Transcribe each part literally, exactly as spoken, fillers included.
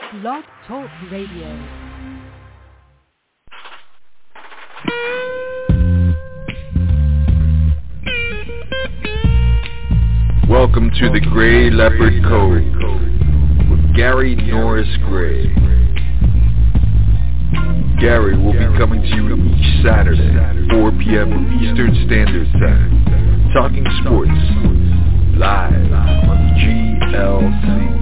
Blog Talk Radio. Welcome to the Gray Leopard Code with Gary Norris Gray. Gary will be coming to you each Saturday, four p.m. Eastern Standard Time, talking sports, live on G L C.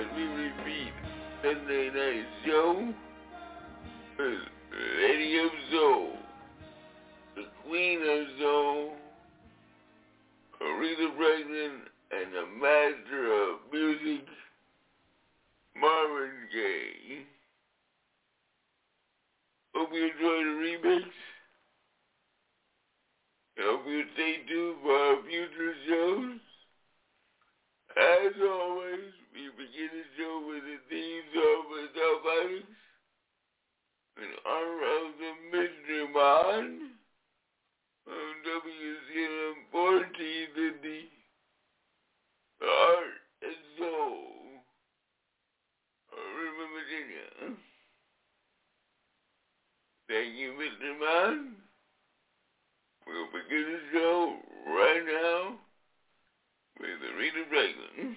as we repeat Sunday night show is Lady of Soul, the Queen of Soul, Aretha Franklin, and the Master of Music, Marvin Gaye. Hope you enjoy the remix. Hope you stay tuned for our future shows. As always, we begin the show with the theme song for South Alex in honor of the Mystery Man from W C L M fourteen fifty, Heart and Soul, River, Virginia. Thank you, Mister Man. We'll begin the show right now with Aretha Franklin.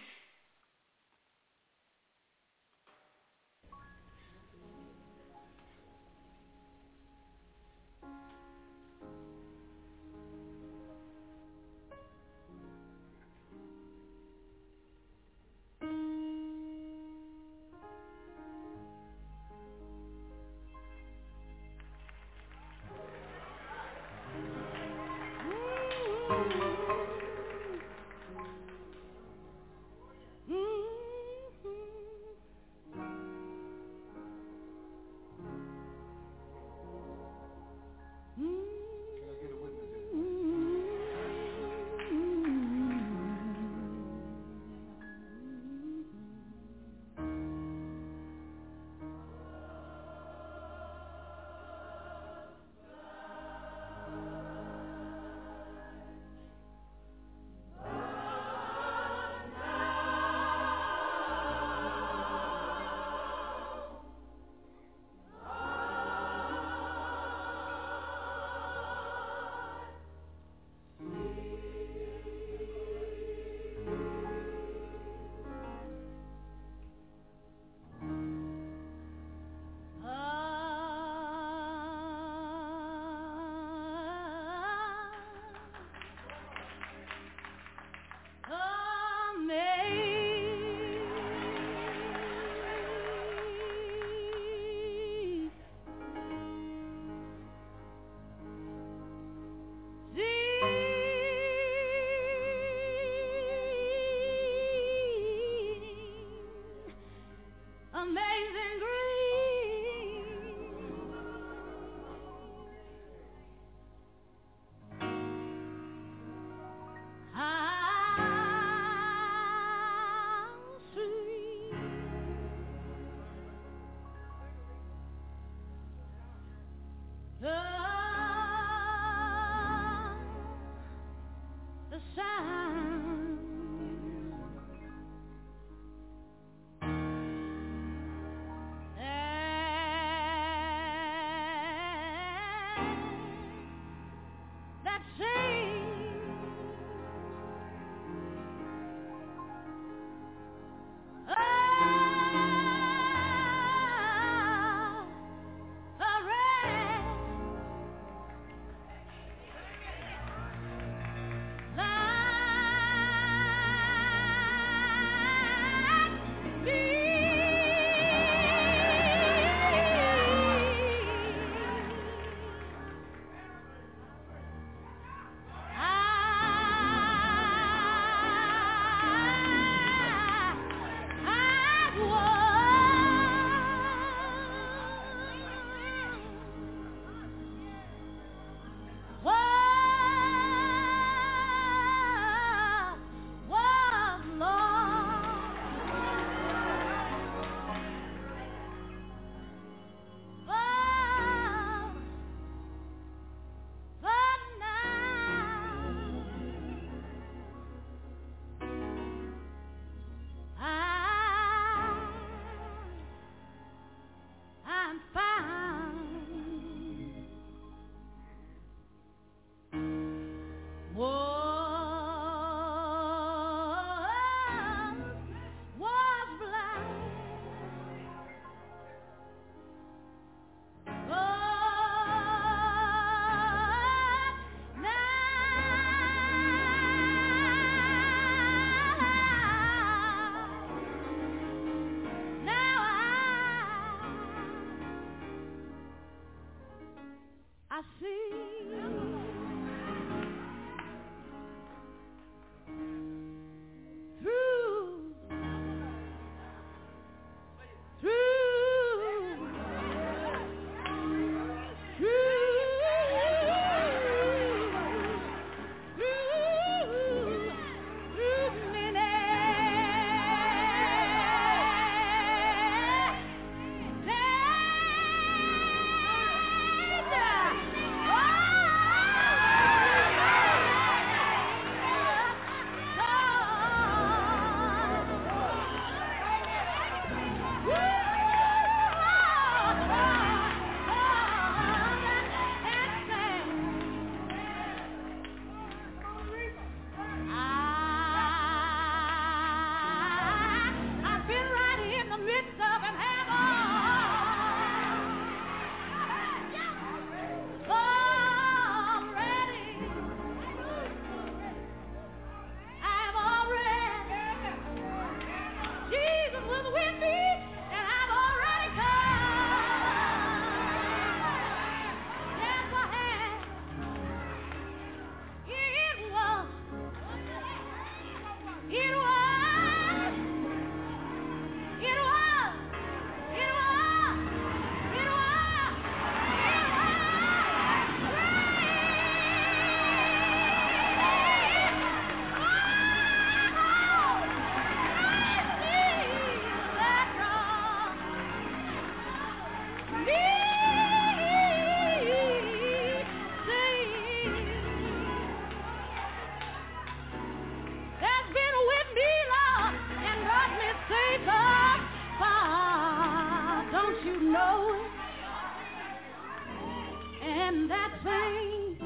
in that same,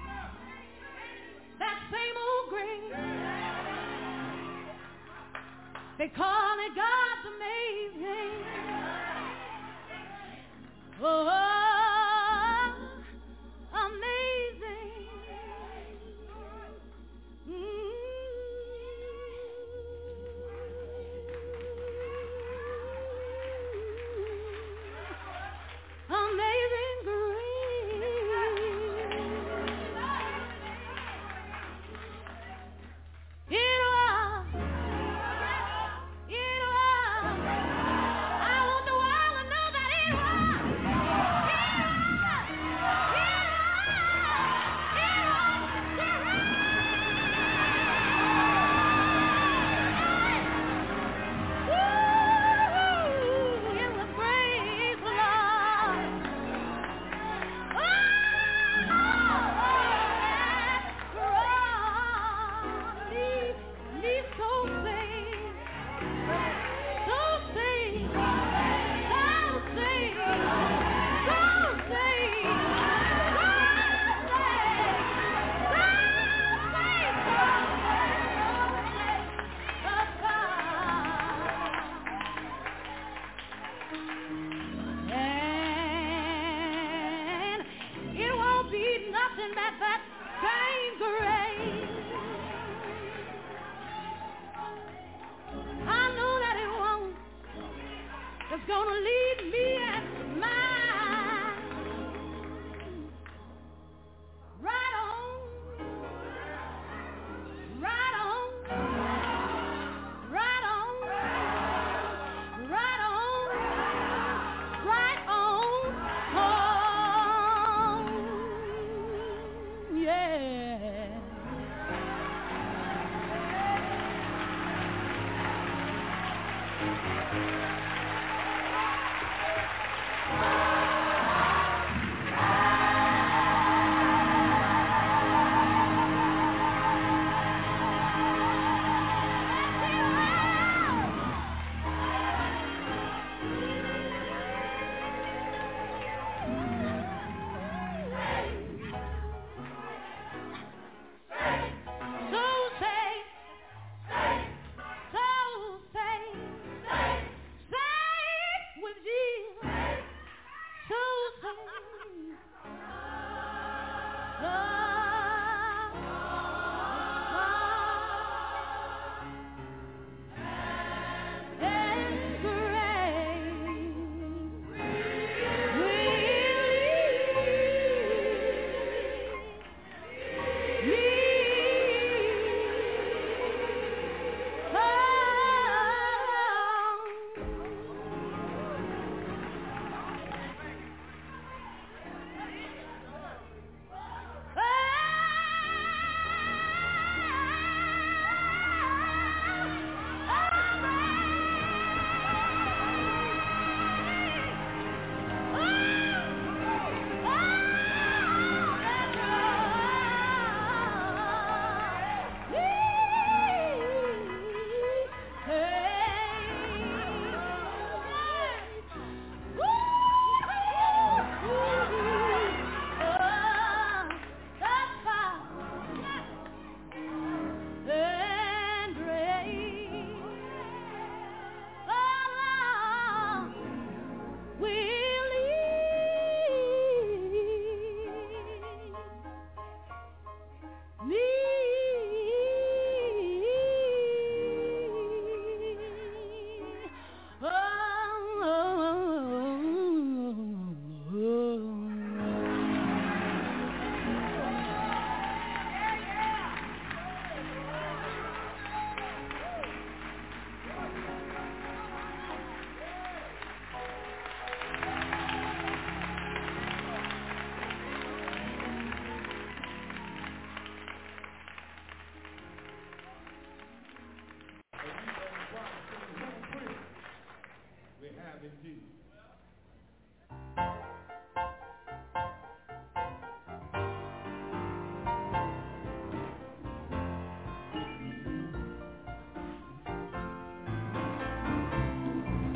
that same old grave. They call it God's amazing. Oh, amazing. Mm. Amazing grace. It was, it was. I want the world to know that it was, it was, it was, it was. Woo! It was praise the Lord. And it won't be nothing but that same grace. I know that it won't. It's gonna lead me and mine right on, right on, right on, right on, right on, home, yeah. So say, so say, say with Jesus. So say, and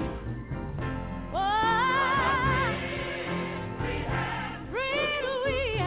we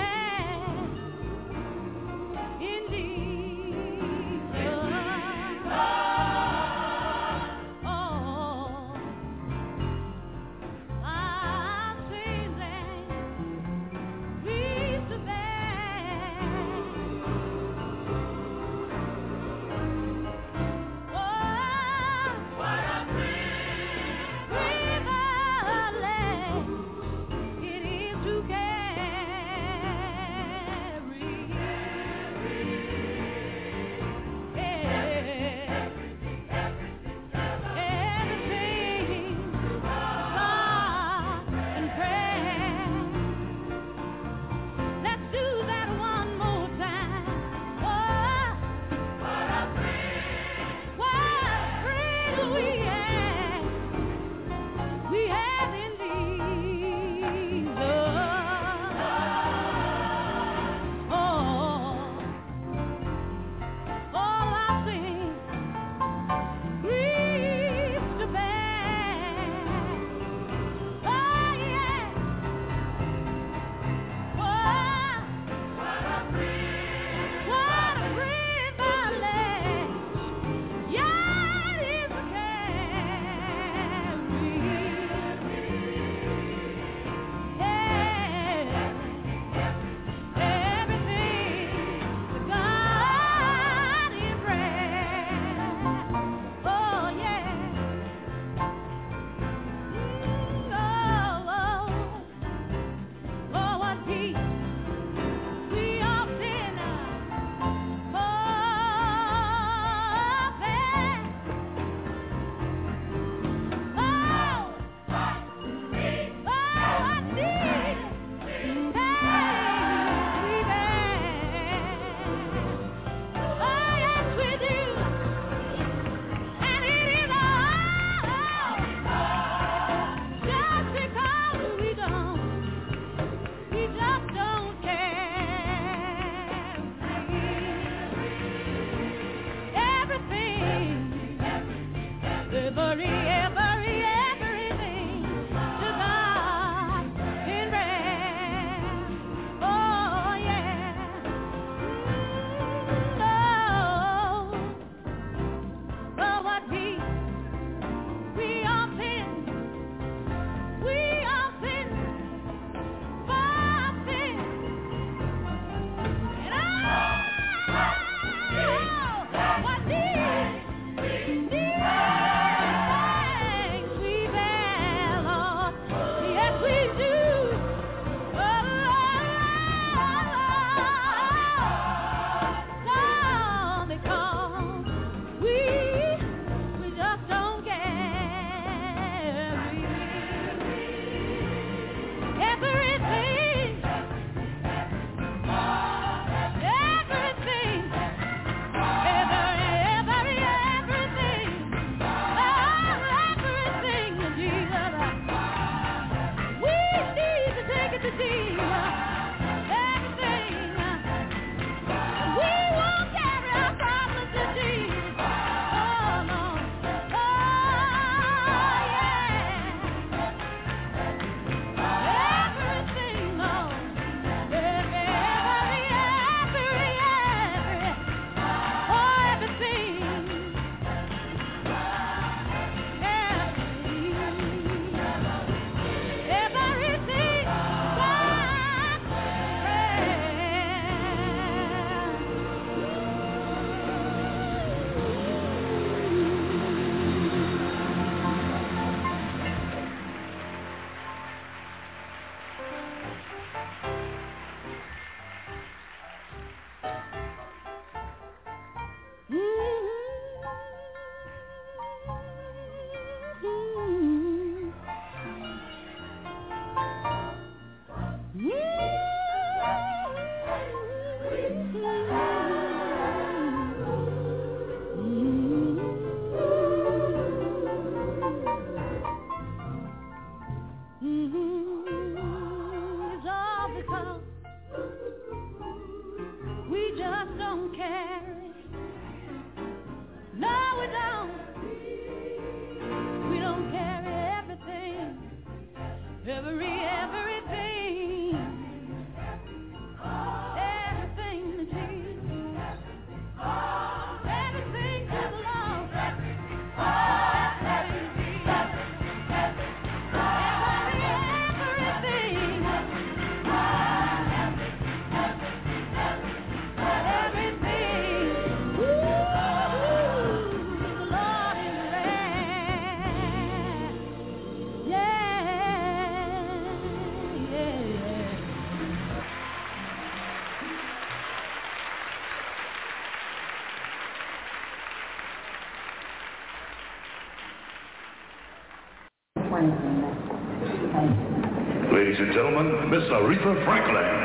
Ladies and gentlemen, Miss Aretha Franklin.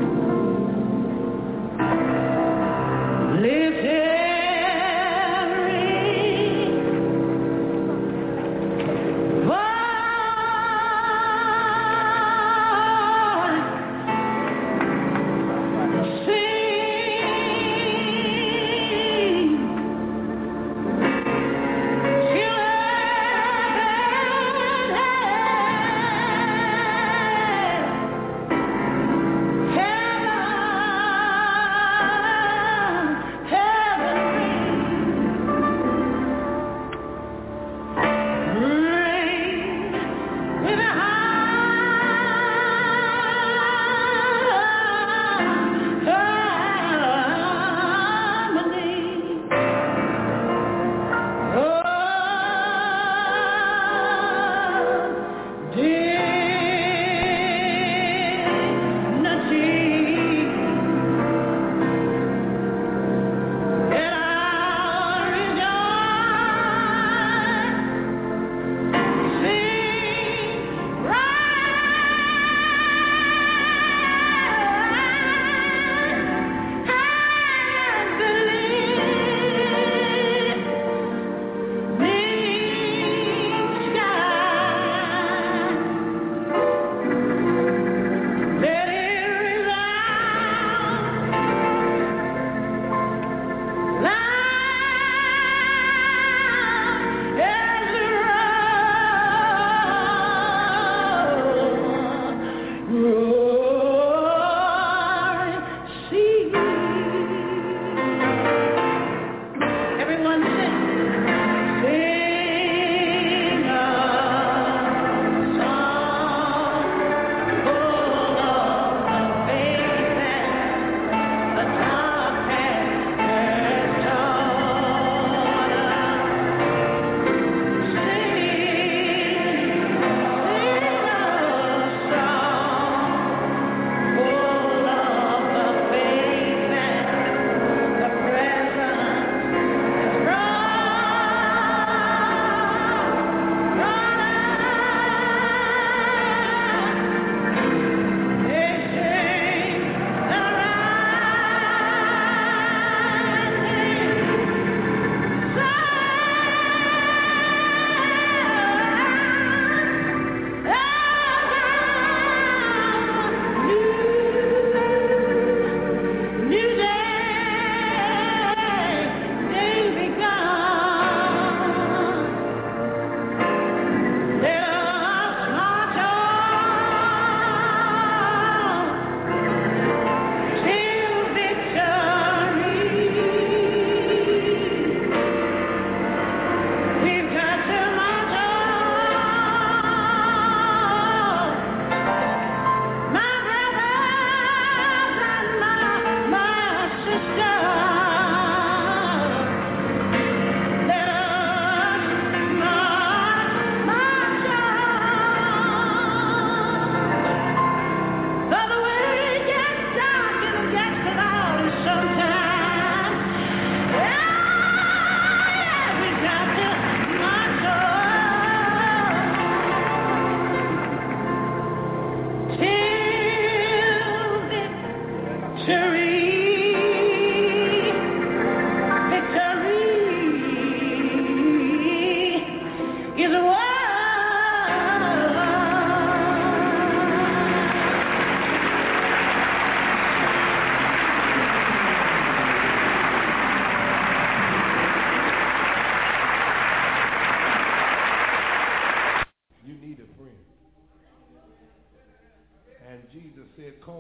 Live every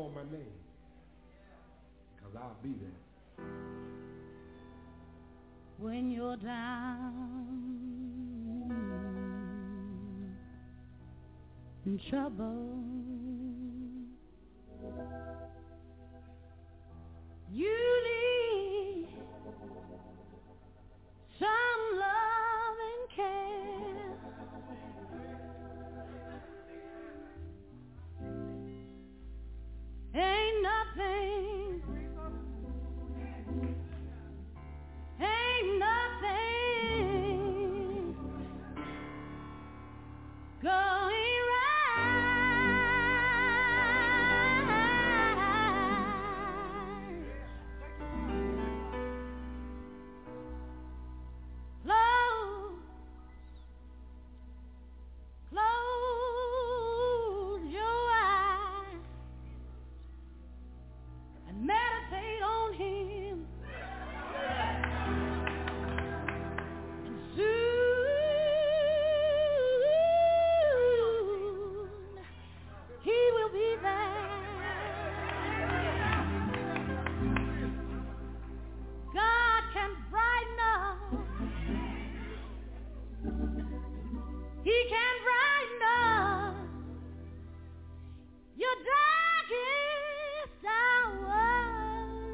call my name, because I'll be there. When you're down in trouble, you need some love and care. Ain't nothing, ain't nothing going right. Close, close your eyes and meditate on Him, and soon He will be there. God can brighten up, He can brighten up your darkest hours.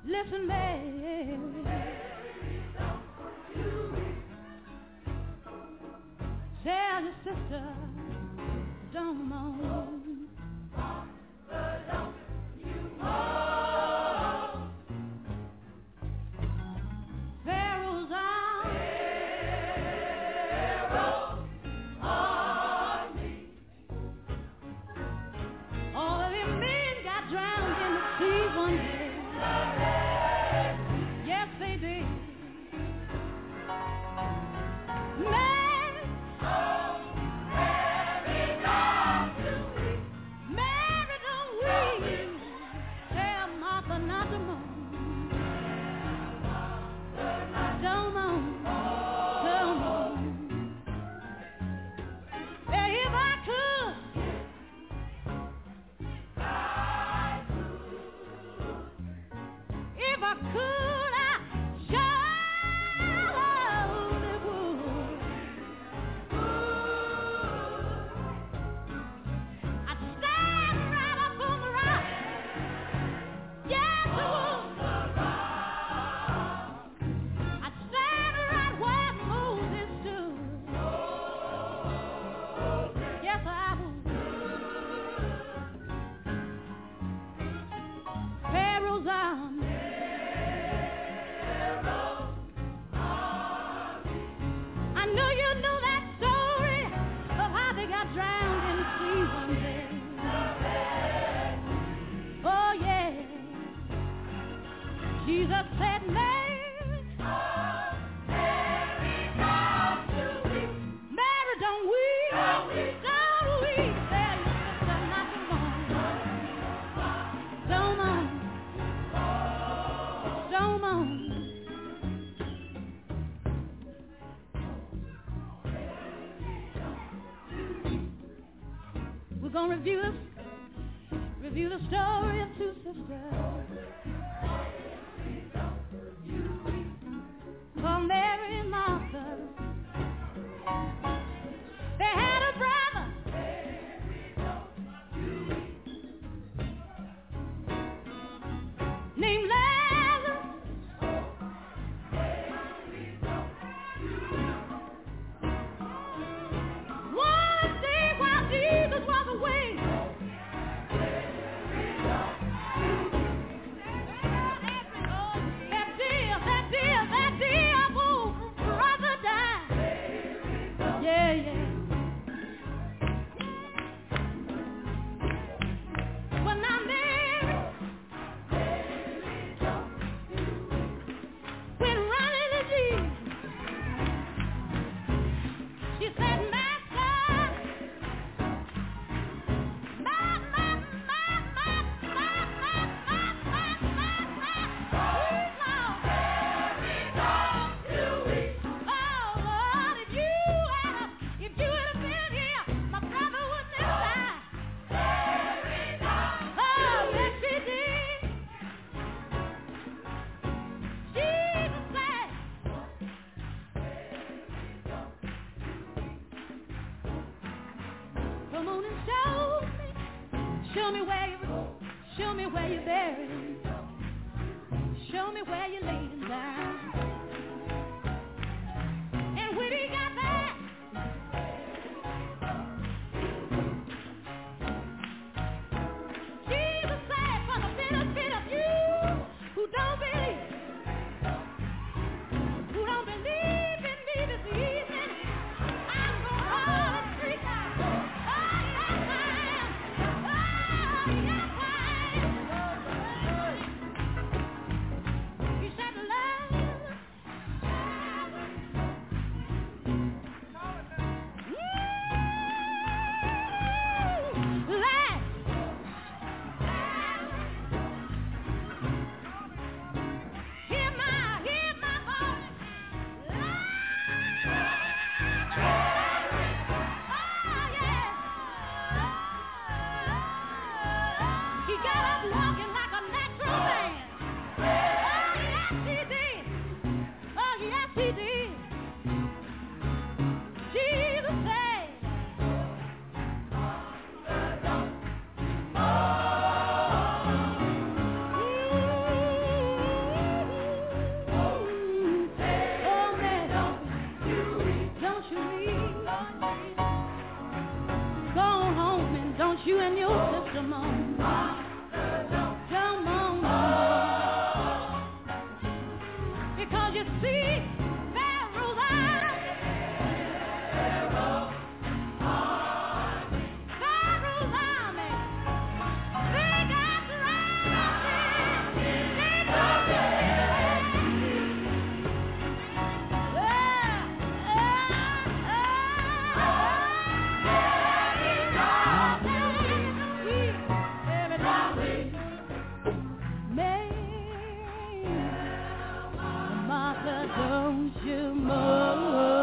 Listen, Mary. Tell your sister, don't moan. Pharaoh's army. All of them men got drowned in the sea one day. Yes, they did. Mary, Mary, don't weep. Tell Martha not to moan. Don't moan, don't moan. Hey, if I could, if I could, I surely would. I'd stand right up on the rock. Yes, I would. I'd stand right where Moses stood. Yes, I would. Pharaoh's army. I know you know that story of how they got drowned in the sea one day. Oh yeah. Jesus said, Mary, Mary, don't weep, don't weep. Tell your sister not to moan. Don't moan, don't moan. We're gonna review this, review the story of two sisters called Mary and Martha. They had a brother named Lazarus. One day while Jesus was away, that dear, that dear, that dear old brother died. Yeah, yeah. Well, now Mary went running to Jesus. She said, Master, my, my, my, my, my, my, my, my, my, my, please, Lord. Oh, Lord, if you had, if you had been here, my brother wouldn't have died. Oh, yes, he did. Jesus said, come on and show me, show me where you, show me where you're buried, show me where you're laying down. And when he got back, Jesus said, for the benefit of you who don't believe, who don't believe in me this evening, I'm gonna call it three times. Oh, yes, I am. Oh, yes, I am. He you and your sister, Mom. Come on, Mom. Because you see, Pharaoh's eyes. Pharaoh's army. They got surrounded. They got don't you move.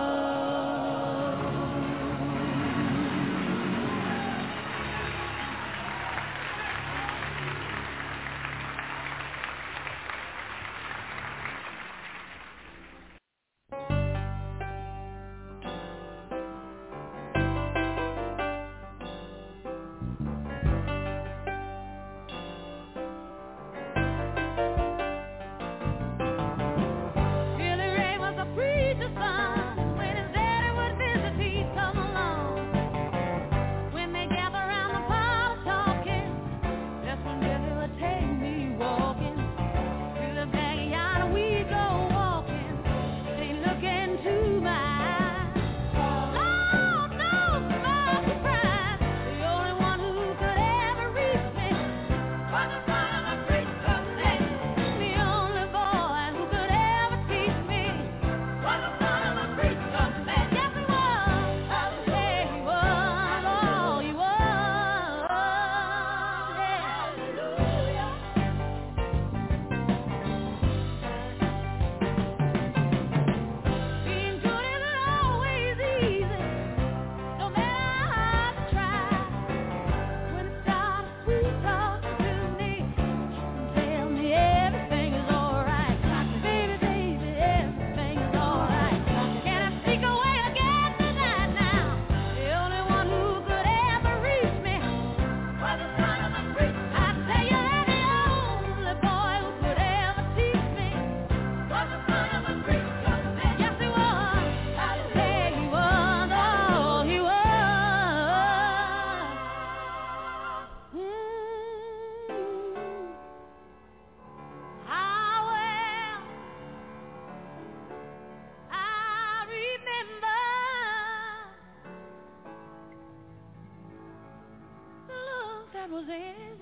Was in his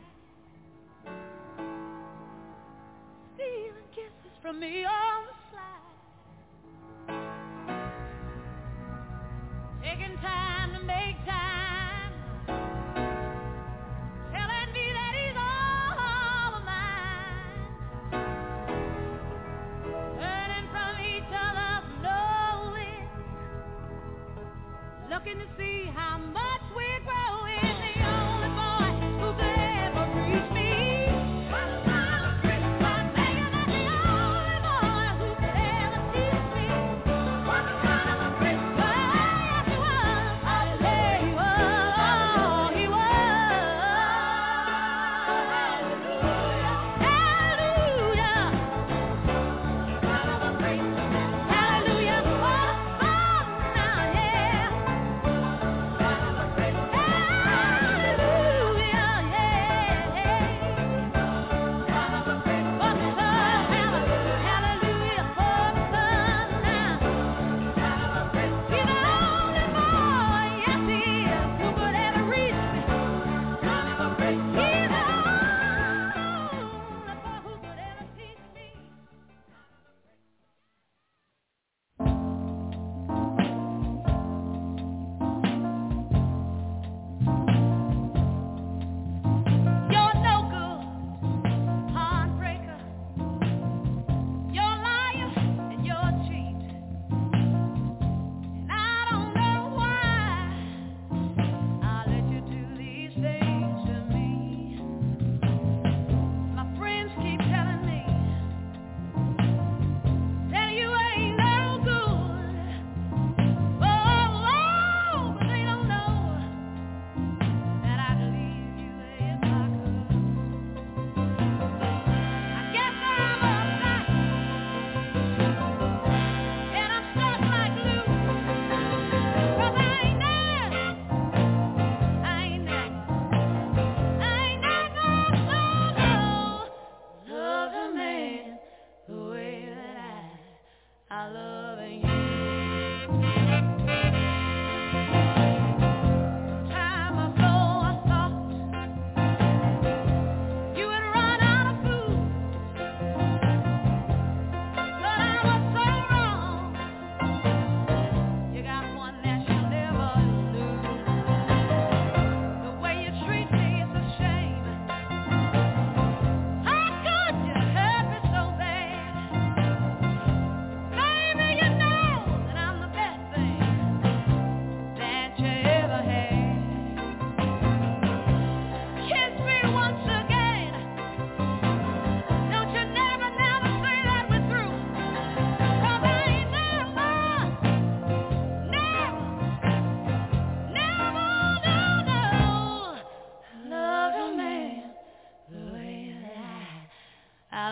eyes, stealing kisses from me on the slide, taking time to make time, telling me that he's all of mine, learning from each other slowly, looking to see how much we're growing. The only boy who could ever reach me. I'm thinking that the only boy who could ever teach me. What the kind of a prince? Oh, yes he was. I say he was. Oh, he was. Hallelujah. Kind of a prince. Hallelujah. Oh, oh, now, yeah.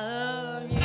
love you.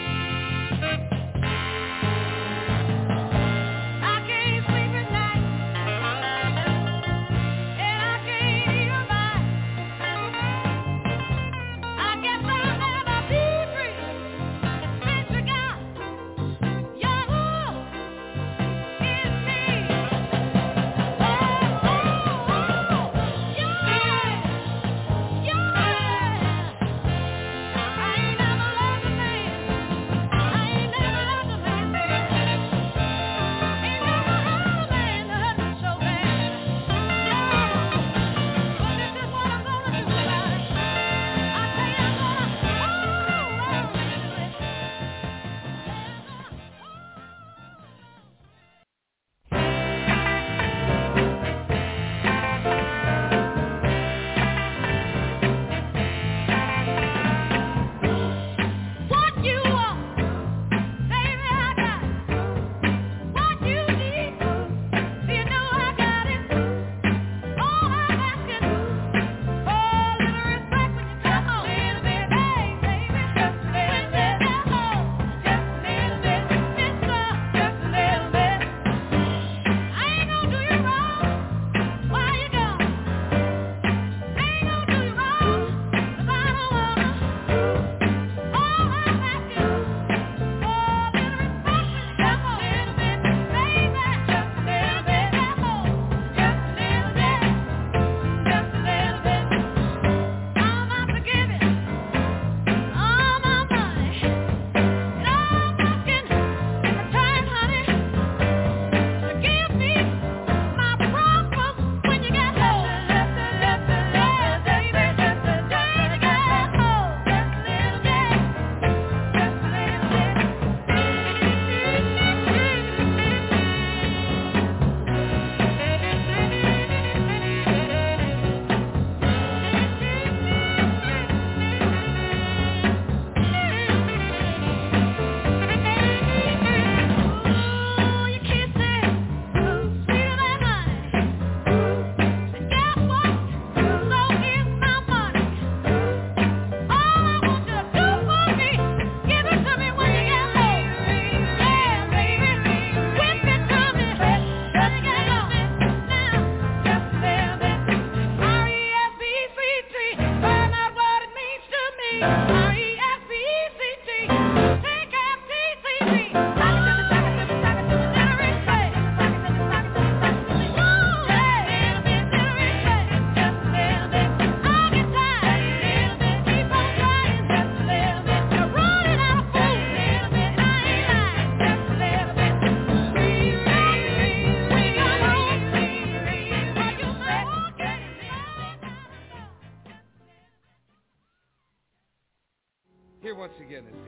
Here once again is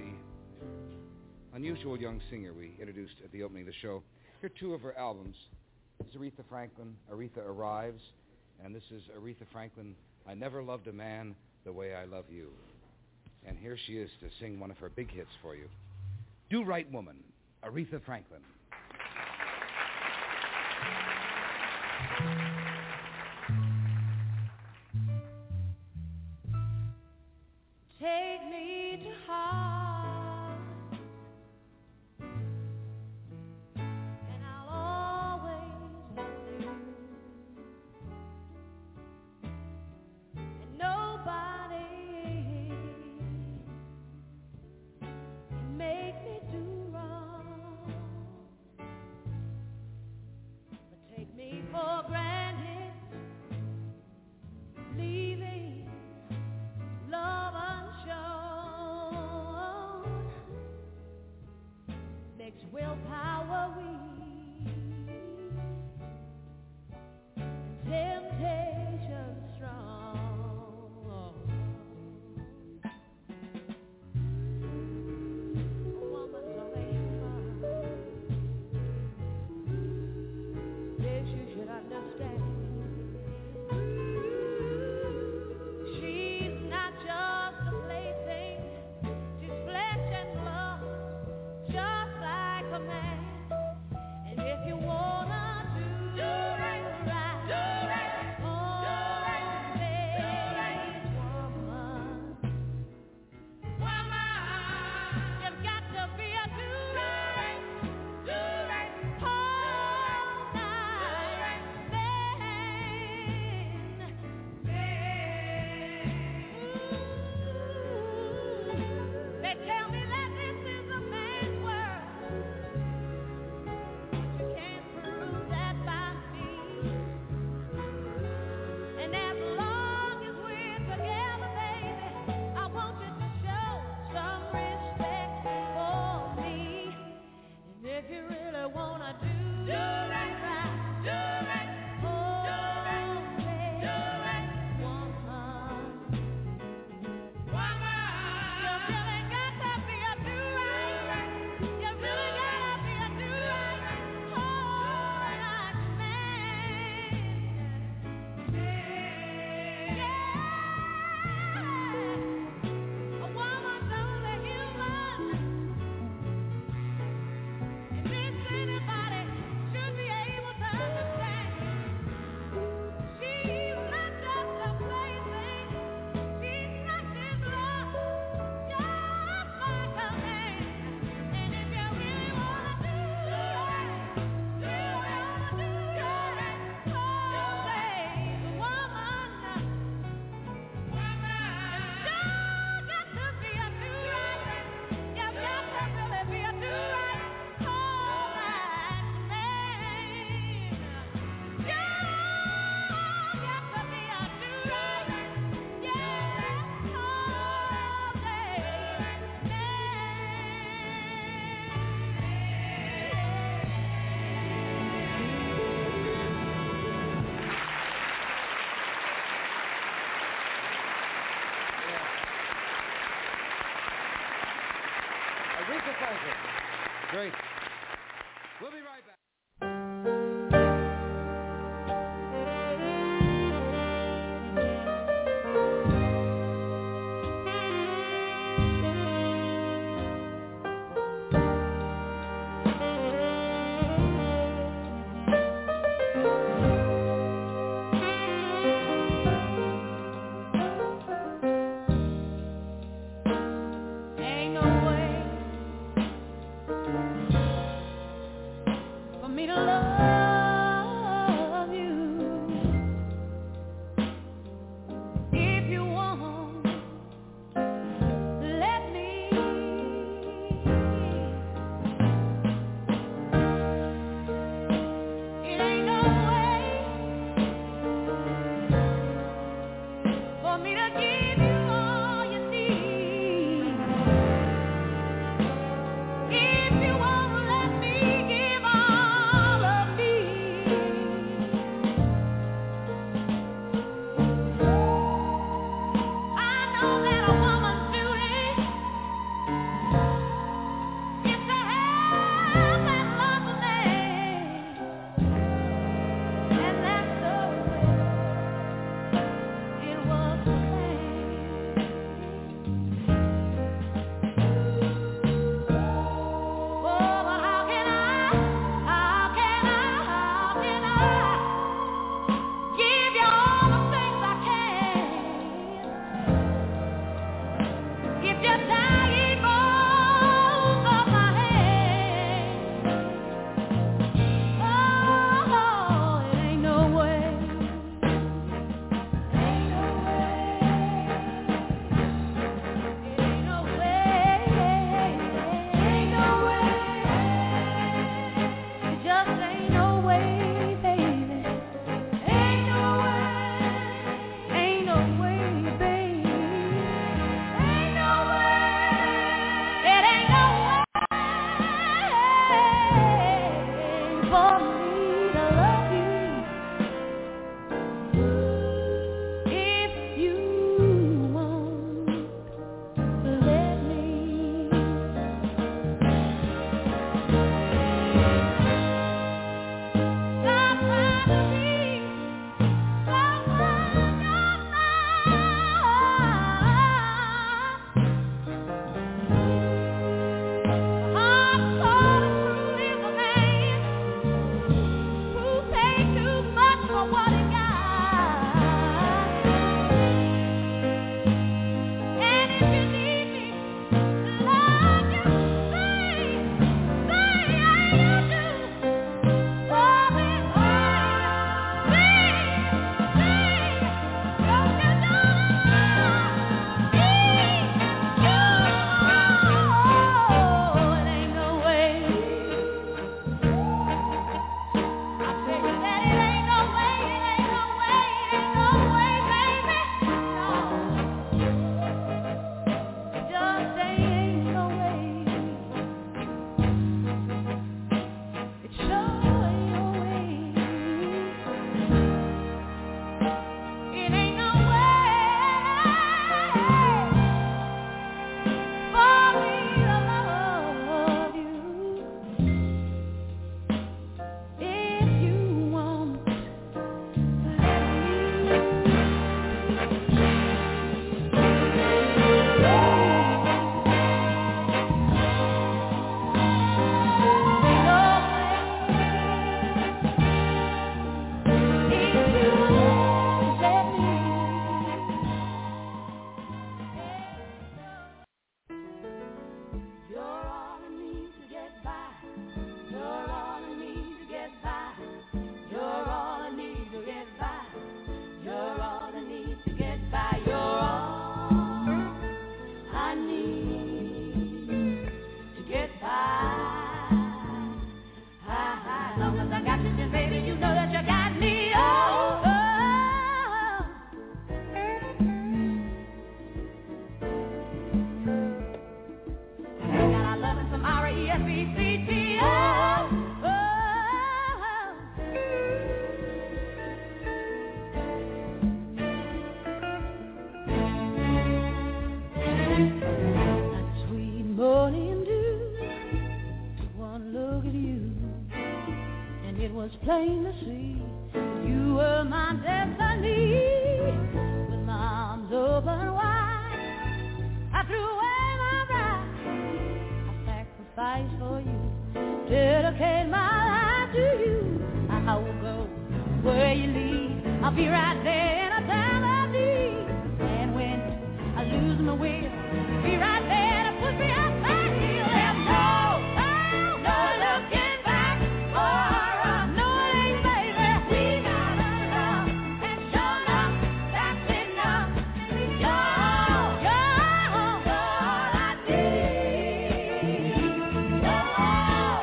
the unusual young singer we introduced at the opening of the show. Here are two of her albums. This is Aretha Franklin, Aretha Arrives, and this is Aretha Franklin, I Never Loved a Man the Way I Love You. And here she is to sing one of her big hits for you. Do Right Woman, Aretha Franklin. Take me to heart, and I'll always love you, and nobody can make me do wrong, but take me for granted. Aretha Franklin. Great. We'll be right back. Ain't no way for me to love you if you want. Let me. It ain't no way for me to give you all you need. If you won't let me give all of me, I know that a woman's duty is to help and love a man, and that's the way it was planned. Oh, but how can I, how can I, how can I give you all the things I can if you're tied both of my hands? Oh, it ain't no way, ain't no way, it ain't no way, ain't no way, it just ain't no way, baby, ain't no way, ain't no way, baby, ain't no way, it ain't no way for me to love you if you won't let me. Stop trying to be someone you're not. Heart so true is a man who paid too much for what he got. And if you need me, love you, say, say you do. For me, say, say, don't you know me, you, it ain't no way. I tell you that it ain't no way, it ain't no way, it ain't no way, baby. No, it just ain't no way. It sure ain't no way. It ain't no way for me to love you if you won't let You're all I need to get by. You're all I need to get by. You're all I need to get by. You're all I need to get by. You're all I need to get by. As long as I got you, then baby, you know that you got me. Oh, oh. Ain't got I loving some R E S E C T. Oh, oh, that sweet morning dew was plain to see you were my destiny. With my arms open wide, I threw away my pride. I sacrificed for you, dedicate my life to you. I will go where you lead. I'll be right there in a time of need. And when I lose my will, be right there to push me off my heel. And no, no, no looking back or no ain't, baby. We got a love, and sure enough, that's enough. You're all, you're all, you're all I need. You're all,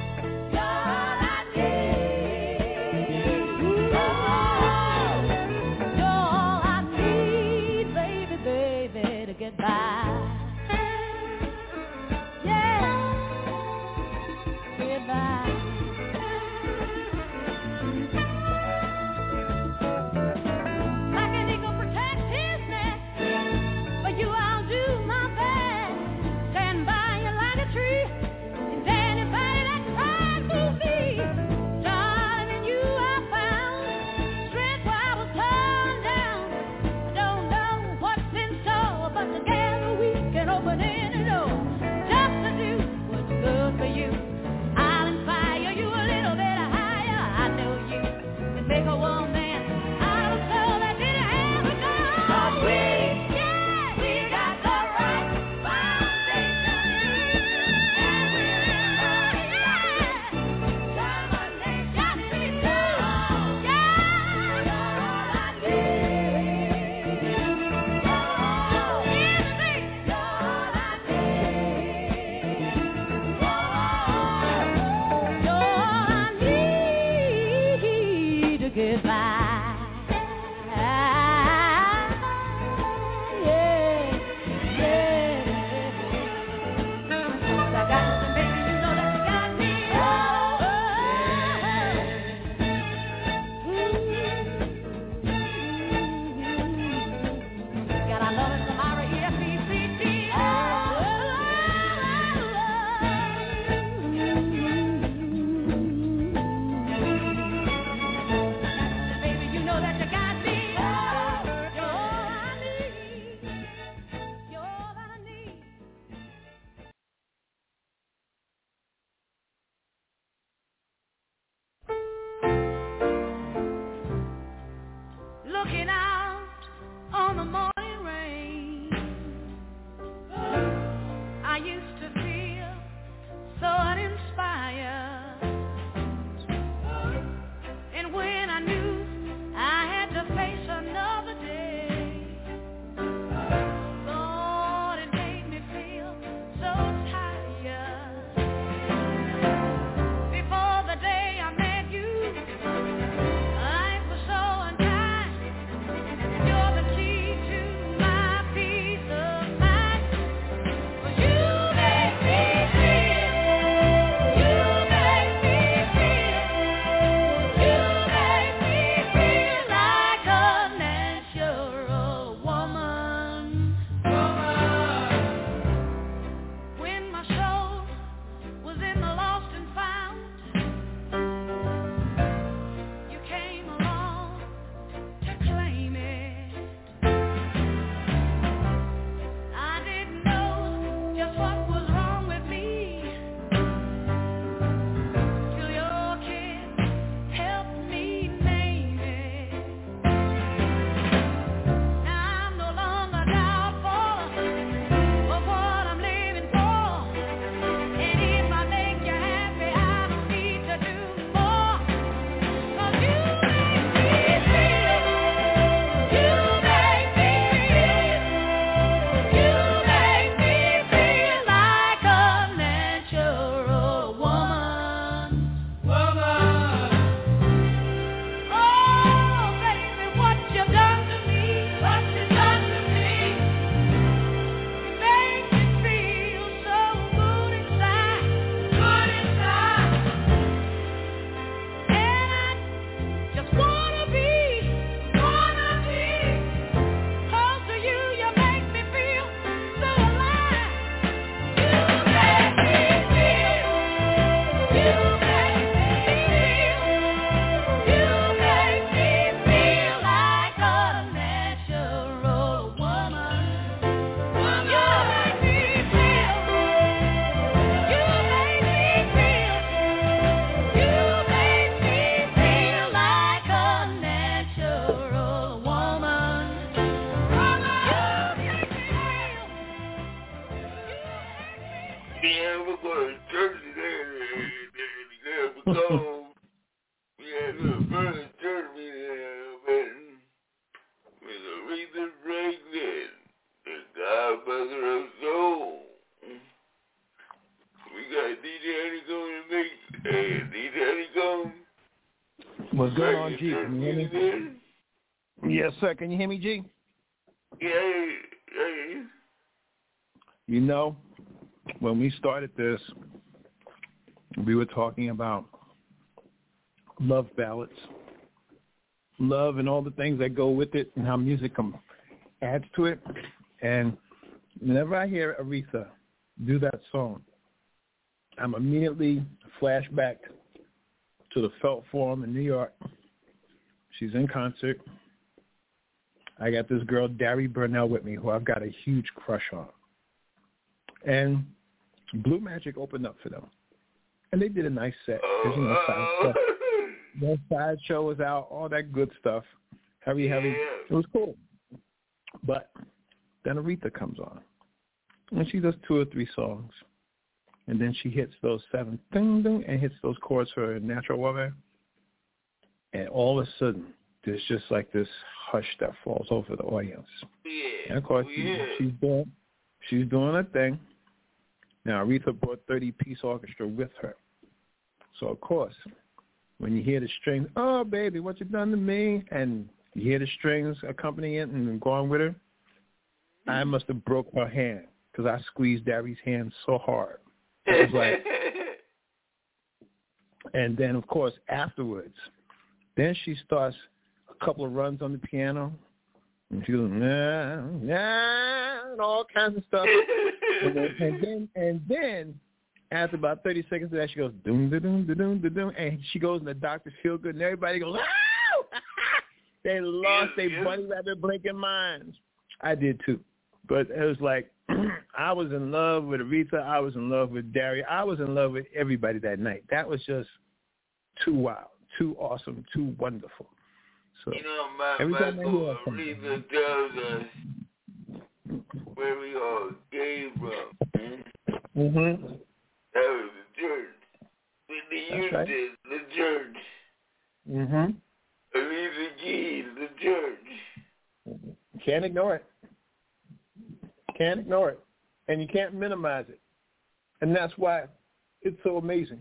you're all I need. You're all, Yeah, we're going to church today, and we go. We had a first church meeting with Aretha Franklin, the godmother of soul. We got D J Honeycomb to make. Hey, D J Honeycomb. What's going on, G? Can you hear me? Yes, sir. Can you hear me, G? Yeah, yeah. You know, when we started this, we were talking about love ballads, love and all the things that go with it and how music adds to it. And whenever I hear Aretha do that song, I'm immediately flashback to the Felt Forum in New York. She's in concert. I got this girl, Dari Burnell, with me, who I've got a huge crush on. And Blue Magic opened up for them. And they did a nice set. You know, side their side show was out, all that good stuff. Heavy, heavy. It was cool. But then Aretha comes on. And she does two or three songs. And then she hits those seven ding, ding, and hits those chords for a Natural Woman. And all of a sudden, there's just like this hush that falls over the audience. Yeah. And of course, yeah. she's doing she's doing her thing. Now, Aretha brought thirty-piece orchestra with her. So, of course, when you hear the strings, oh, baby, what you done to me? And you hear the strings accompanying it and going with her, I must have broke her hand because I squeezed Dari's hand so hard. It was like, and then, of course, afterwards, then she starts a couple of runs on the piano, and she goes, nah, nah, and all kinds of stuff. and, then, and then, and then, after about thirty seconds of that, she goes, doom, da, doom, da, doom, da, doom, and she goes in the Doctor Feelgood, and everybody goes, ow! They lost their bunny rabbit blinking minds. I did too. But it was like, I was in love with Aretha. I was in love with Dari. I was in love with everybody that night. That was just too wild, too awesome, too wonderful. So you know, my, every my time I hear Aretha tells us where we all came from. Mm-hmm. That was the church. When they used right. it, the church. Mm-hmm. Alicia Keys, the church. Can't ignore it. Can't ignore it. And you can't minimize it. And that's why it's so amazing.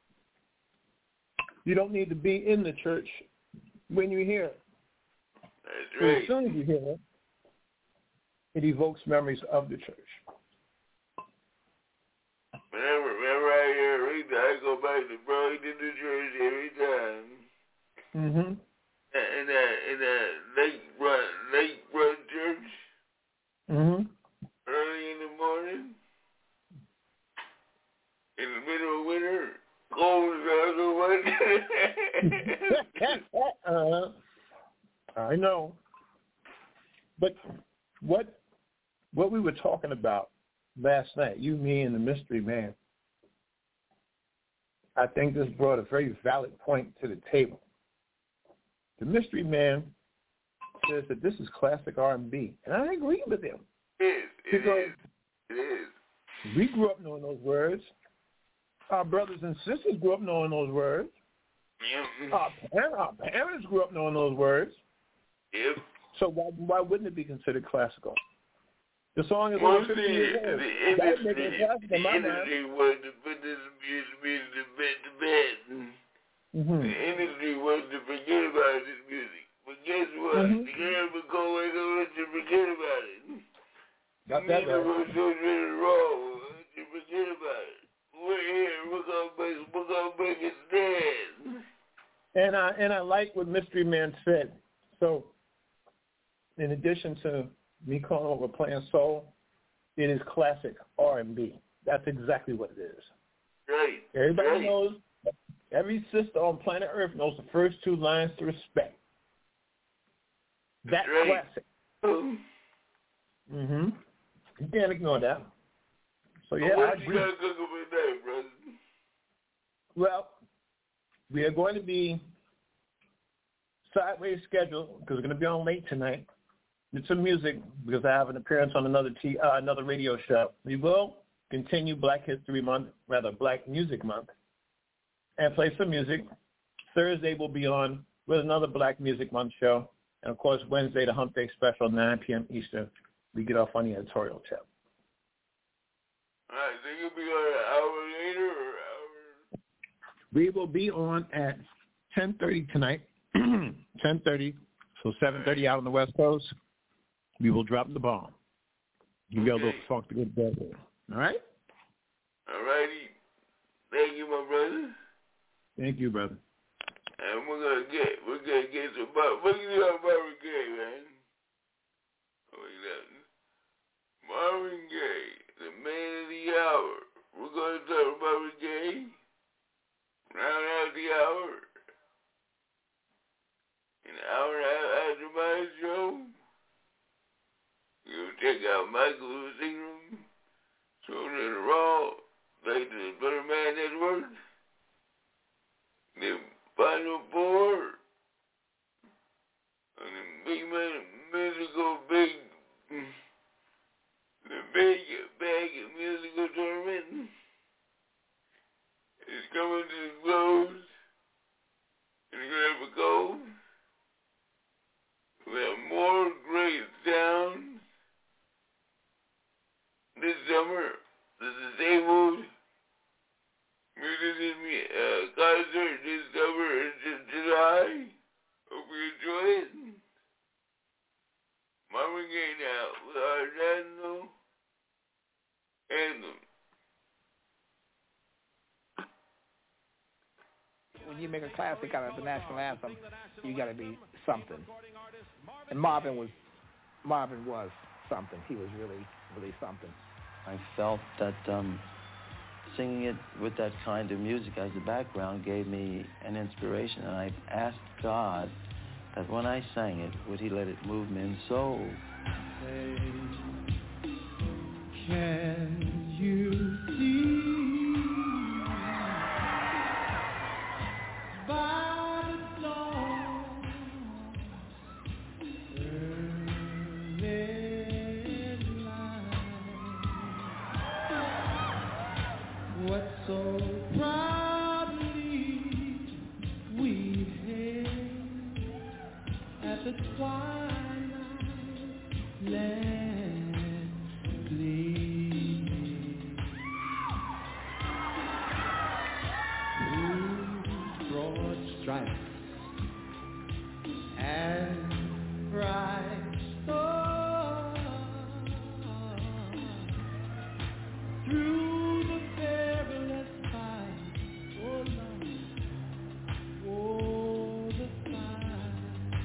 You don't need to be in the church when you hear it. That's right. As soon as you hear it, it evokes memories of the church. Whenever, whenever I hear Aretha, I go back to Burlington, New Jersey every time. Mm-hmm. In that, in that lake run, lake run church. Mm-hmm. Early in the morning. In the middle of winter. Cold as the other one. uh, I know. But what what we were talking about last night, you, me, and the mystery man, I think this brought a very valid point to the table. The mystery man says that this is classic R and B, and I agree with him. It is. It because is. It is. We grew up knowing those words. Our brothers and sisters grew up knowing those words. Yep. Our, parents, our parents grew up knowing those words. Yep. So why, why wouldn't it be considered classical? The song is Well, over fifty years old. the That makes industry, it classical in the my mind. industry was to put this music to bed to bed. Mm-hmm. The industry was to forget about this music. But guess what? Mm-hmm. The girl would go and go to forget about it. Got that Neither right. was so really wrong to forget about it. We're here. We're gonna make. We're gonna make it stand. And I and I like what Mystery Man said. So, in addition to me calling what we're playing soul, it is classic R and B. That's exactly what it is. Right. Everybody right. knows. Every sister on planet Earth knows the first two lines to respect. That's right. classic. Mm-hmm. You can't ignore that. So yeah, what I you agree. gotta cook up at night, brother? Well, we are going to be sideways scheduled because we're going to be on late tonight. It's some music because I have an appearance on another t- uh, another radio show. We will continue Black History Month, rather Black Music Month, and play some music. Thursday we'll be on with another Black Music Month show. And, of course, Wednesday, the Hump Day Special, nine p.m. Eastern. We get off on the editorial tip. All right, so you'll be on an hour later or an hour? We will be on at ten thirty tonight, ten thirty, so seven thirty out on the West Coast. We will drop the bomb. You got a little funk to go to bed with. All right? All righty. Thank you, my brother. Thank you, brother. And we're gonna get we're gonna get some Marvin. What you know Marvin Gaye, man? Oh, wait, that Marvin Gaye, the man of the hour. We're gonna talk about Marvin Gaye. Round out the hour. An hour and a half after my show. You'll check out Michael's Ingram, Soul in the Raw, like the Butterman Network. The Final Four, and the big man, musical big, the big bag musical tournament is coming to the close in Grand Cove. We have more great sounds this summer. The Disabled Music uh, concert this summer in July. Hope you enjoy it. Marvin Gaye now with our national anthem. When you make a classic out of the national anthem, you got to be something. And Marvin was, Marvin was something. He was really, really something. I felt that um, singing it with that kind of music as a background gave me an inspiration, and I asked God that when I sang it, would he let it move men's souls? Say, can you see by the dawn's early light what so proudly we hailed at the twilight land gleaming through broad stripes and bright stars through the perilous fight, oh Lord, oh the fight,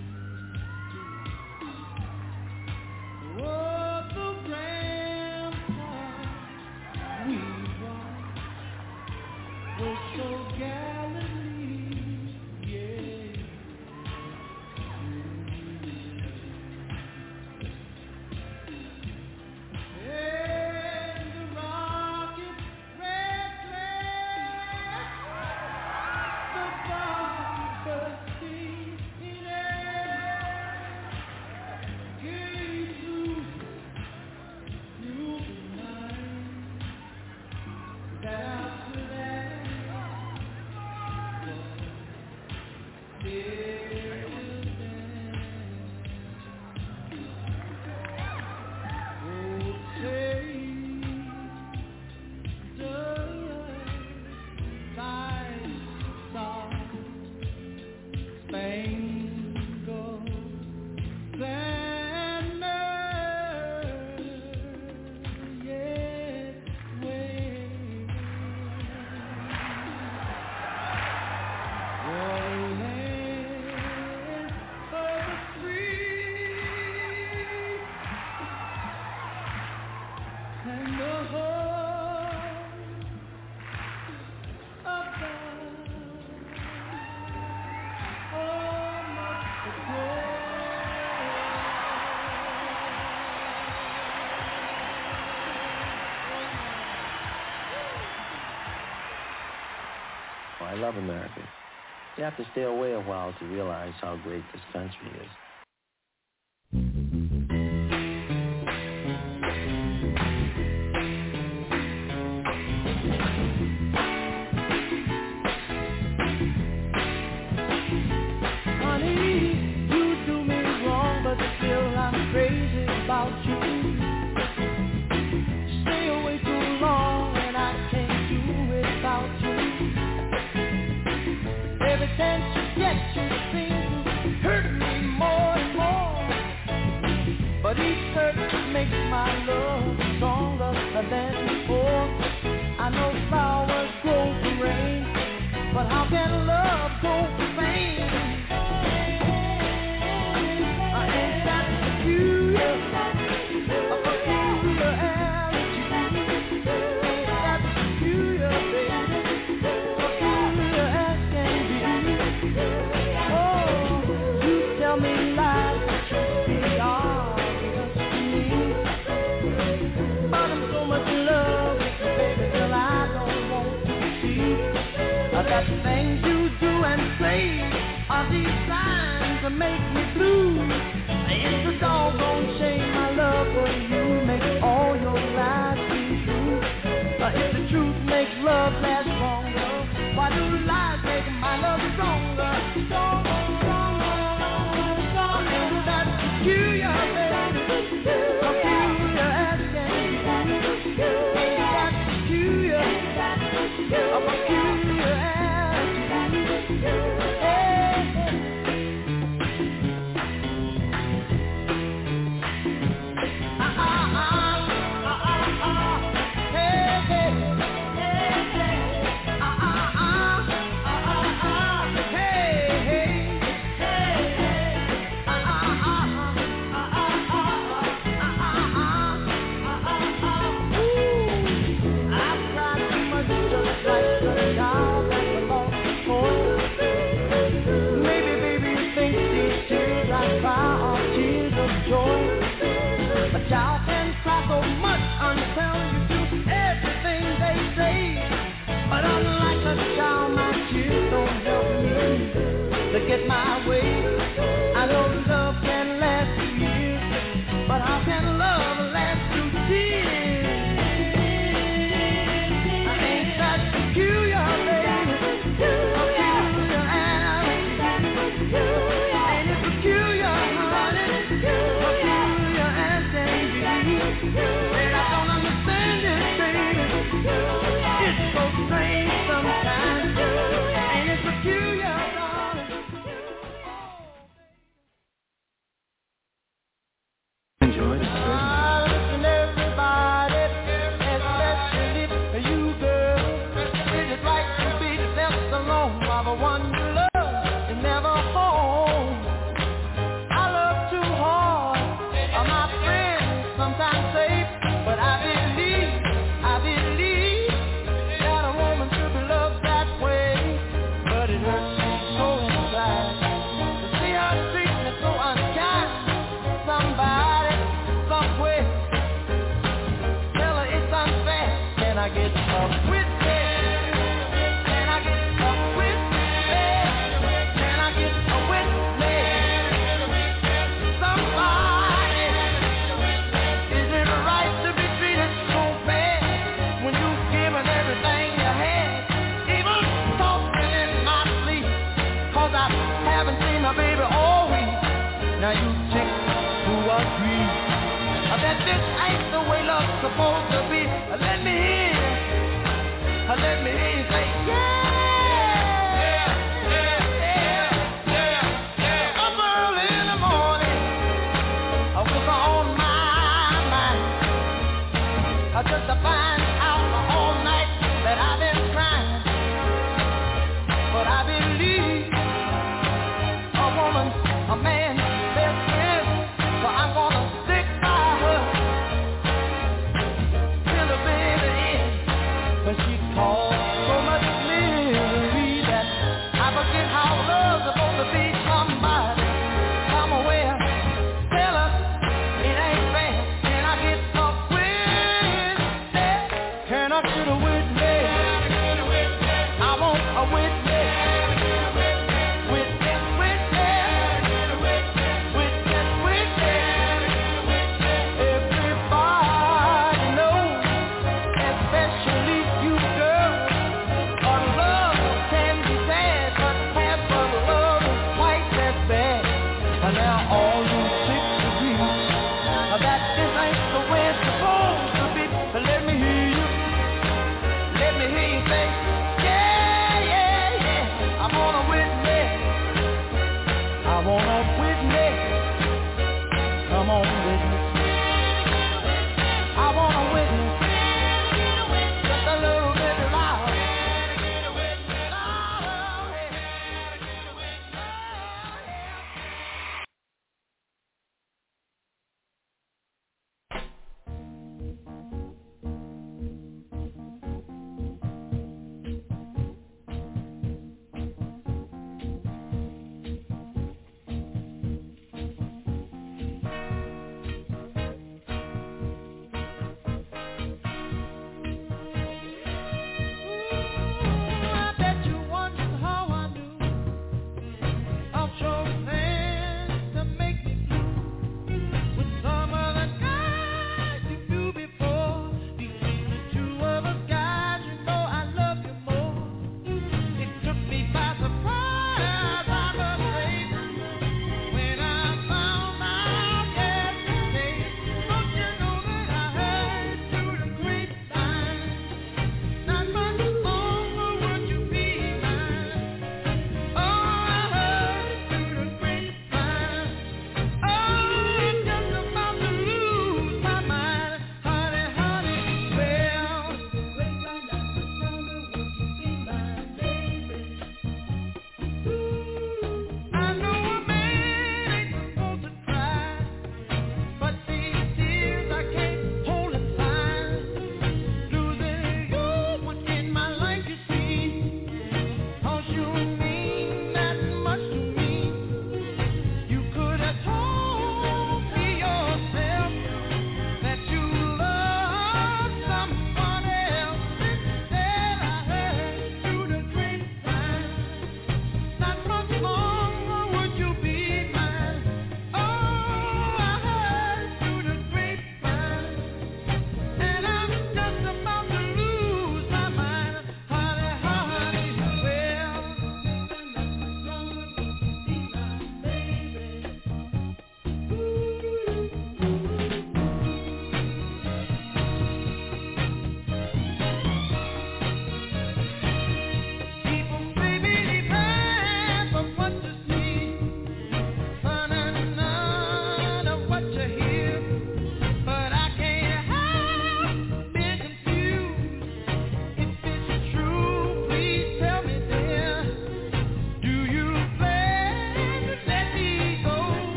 oh the rampart we walked was so gallantly, yeah. And the rocket's red flare, the bomb bursting in air, gave through, through the night, that after that was still there. Oh, say, does thy star spangled banner yet wave? Oh, land of the free and the home of God, oh, must go. I love America. You have to stay away a while to realize how great this country is. that things you do and say are designed to make me blue. It's a doggone shame my love for you makes all your lies be true. Uh, if the truth makes love last longer, why do lies make my love stronger? Stronger, stronger, stronger. And that's peculiar, baby. Peculiar as can be. Ain't that peculiar? A peculiar as can be. Hey, ah, ah, ah, ah, ah, ah. Hey, hey, hey, hey. Ah, ah, ah, ah, ah, ah. Hey, hey, hey, hey. Ah, ah, ah, ah, ah, ah, ah, ah, ah, ah. Ooh, I've tried too much just like the child that was lost before. Maybe, baby, you think these tears I cry are tears of joy. A child can cry so much until you do everything they say. But unlike a child, my tears don't help me to get my way. I know love can last through years, but how can love last through tears? Ain't that peculiar, baby? Peculiar and ain't it peculiar, honey? Peculiar as can be. And I don't understand it, baby. It's so strange sometimes. Ain't it peculiar, darling? Enjoy. Ah, listen, everybody, especially you, girl. Is it right to be left alone while the one you love is never home? I love too hard. Uh, my friends sometimes say, but I believe, I believe that a woman should be loved that way. But it hurts me so inside to see her treating me so unkind. Somebody, some way, tell her it's unfair. Can I get a witness? Can I get a witness? Can I get a witness? Somebody, is it right to be treated so bad when you've given everything you had? Even talking in my sleep, 'cause I haven't seen my baby all week. Now you chicks who agree uh, that this ain't the way love's supposed to be, uh, let me hear, uh, let me hear you say, yeah, yeah, yeah, yeah, yeah. Up early in the morning, uh, what's on my mind? Uh, just to find out uh, all night that I've been crying, but I believe a woman, a man, best friend, so I'm gonna stick by her.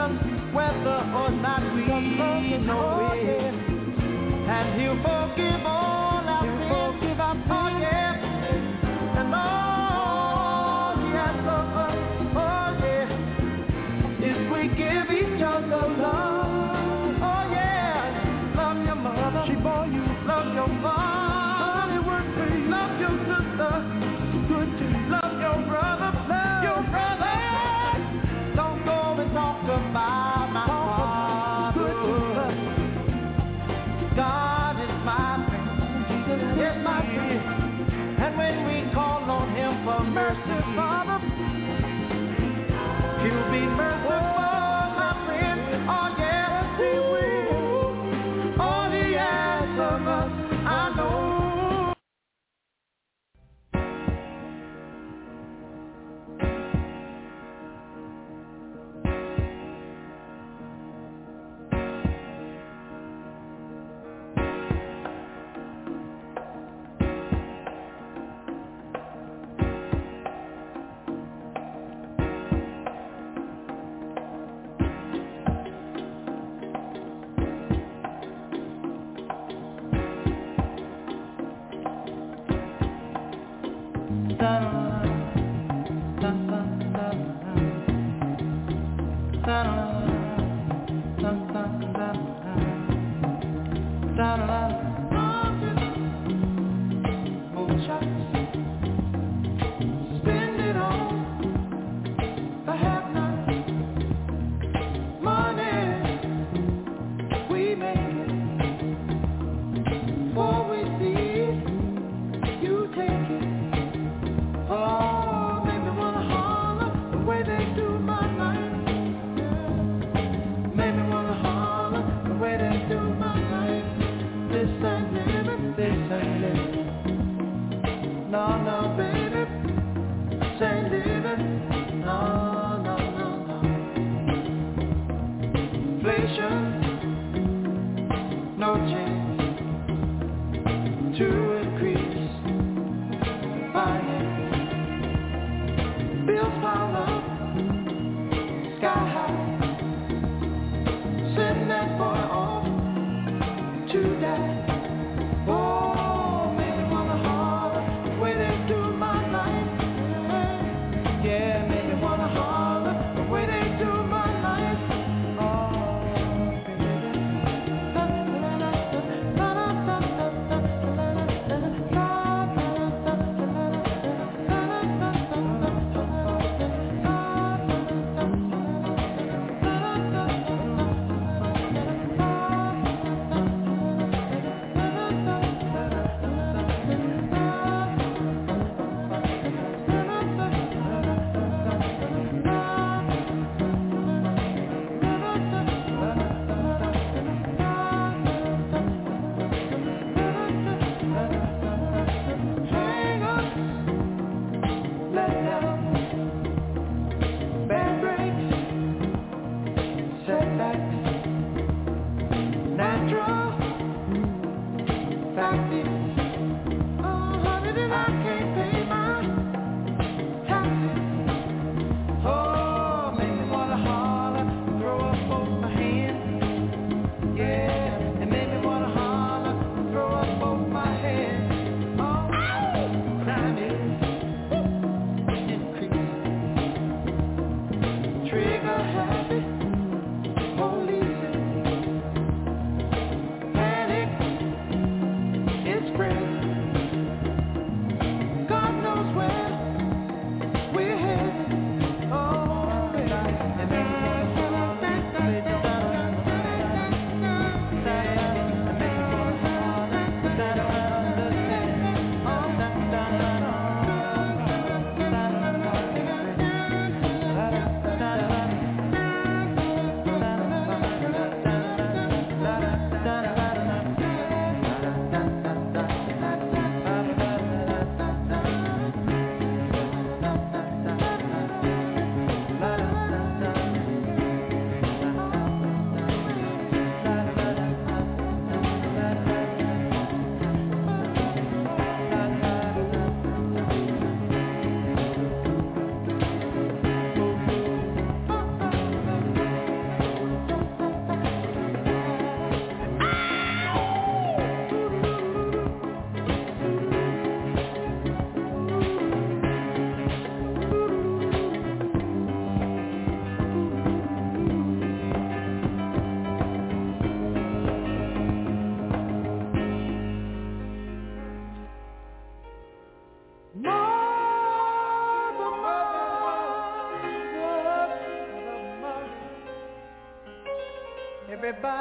us whether or not we know it. And he'll forgive all our sins. Forgive our sins. Oh, yeah. And all he asks of us, oh, yeah, is we give each other love. Oh, yeah. Love your mother. She bore you. Love your father. It worked for you. Love your sister. Good to you. Love your brother. Love your brother. Don't go and talk about my father. Good to love. God is my friend, Jesus is my friend, and when we call on him for mercy, Father, he'll be merciful, my friend. Oh yes, he will. All he asks of us, I know.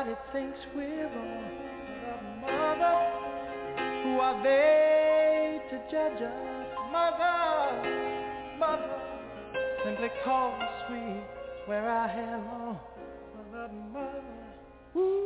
everybody thinks we're wrong. But mother, who are they to judge us? Mother, mother, simply cause we wear our hair long. Mother, mother, ooh.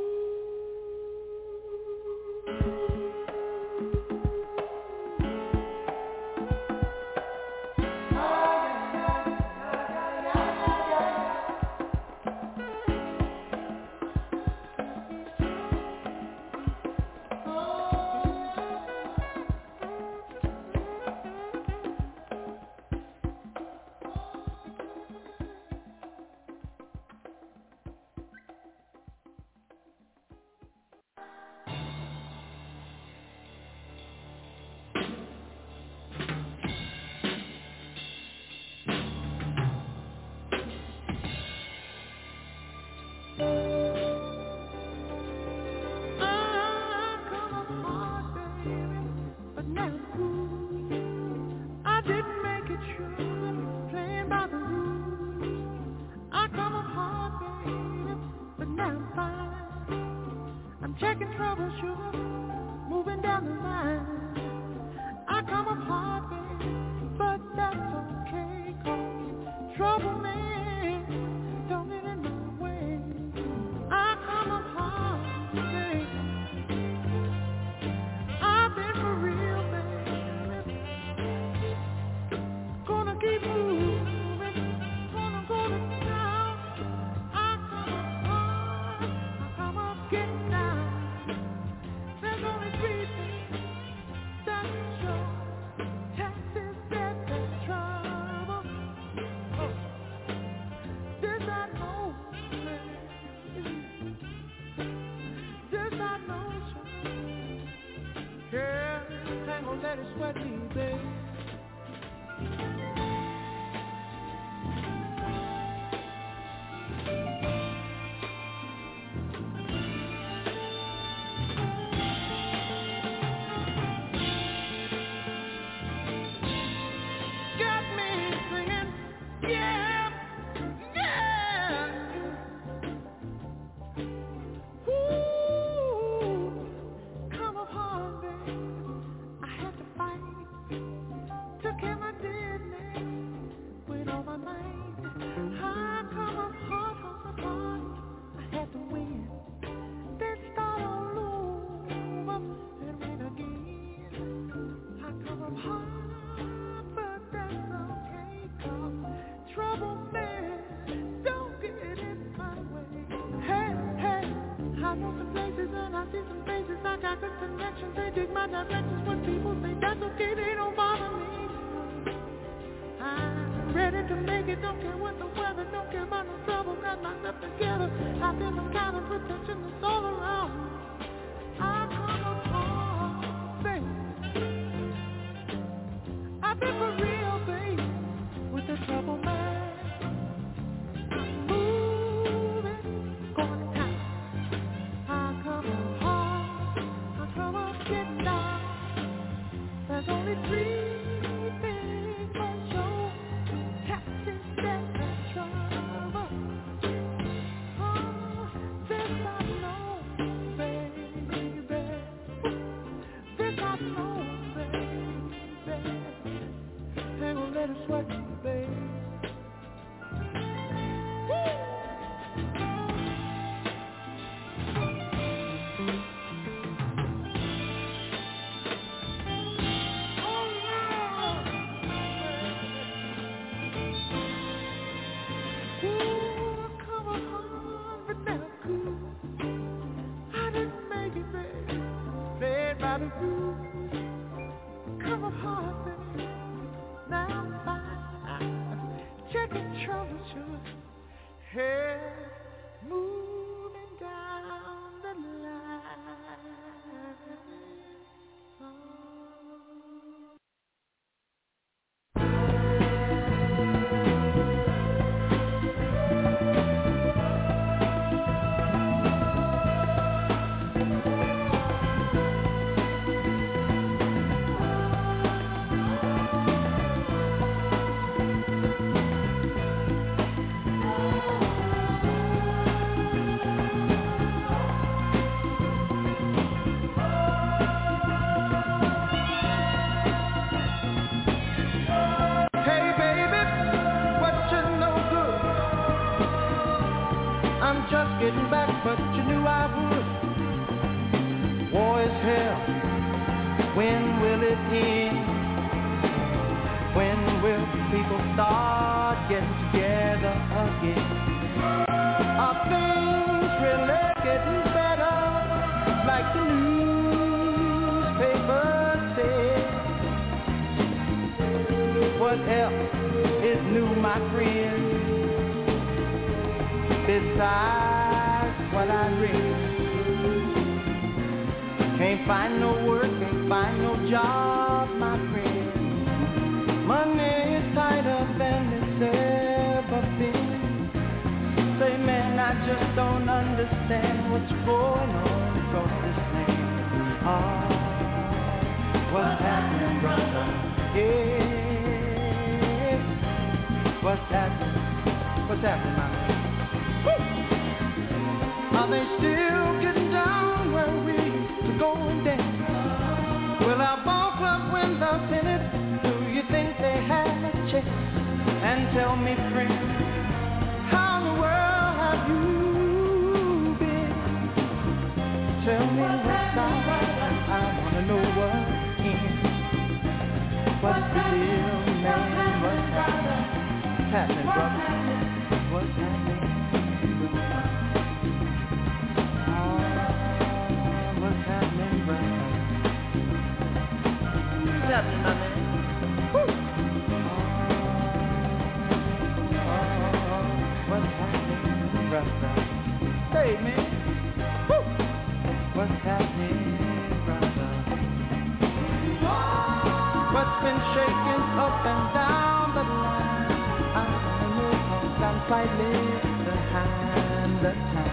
war is hell. When will it end? When will people start getting together again? Are things really getting better, like the newspapers say? What else is new, my friend, besides what I read? Can't find no work, can't find no job, my friend. Money is tighter than it's ever been. Say, man, I just don't understand what's going on across this land. Ah, what's happening, brother? Yeah, what's happening? What's happening, my man? Are they still getting down where we used to go and dance? Will our ball club win the pennant? Do you think they have a chance? And tell me, friend, how in the world have you been? Tell me what's out. I wanna know what's in. What's the deal, man? What's happening, brother? What's happening? What's happening, my man? Woo! What's happening, brother? Say, man. Woo! What's happening, brother? What's been shaking up and down the line? I don't know, 'cause I'm slightly behind the time.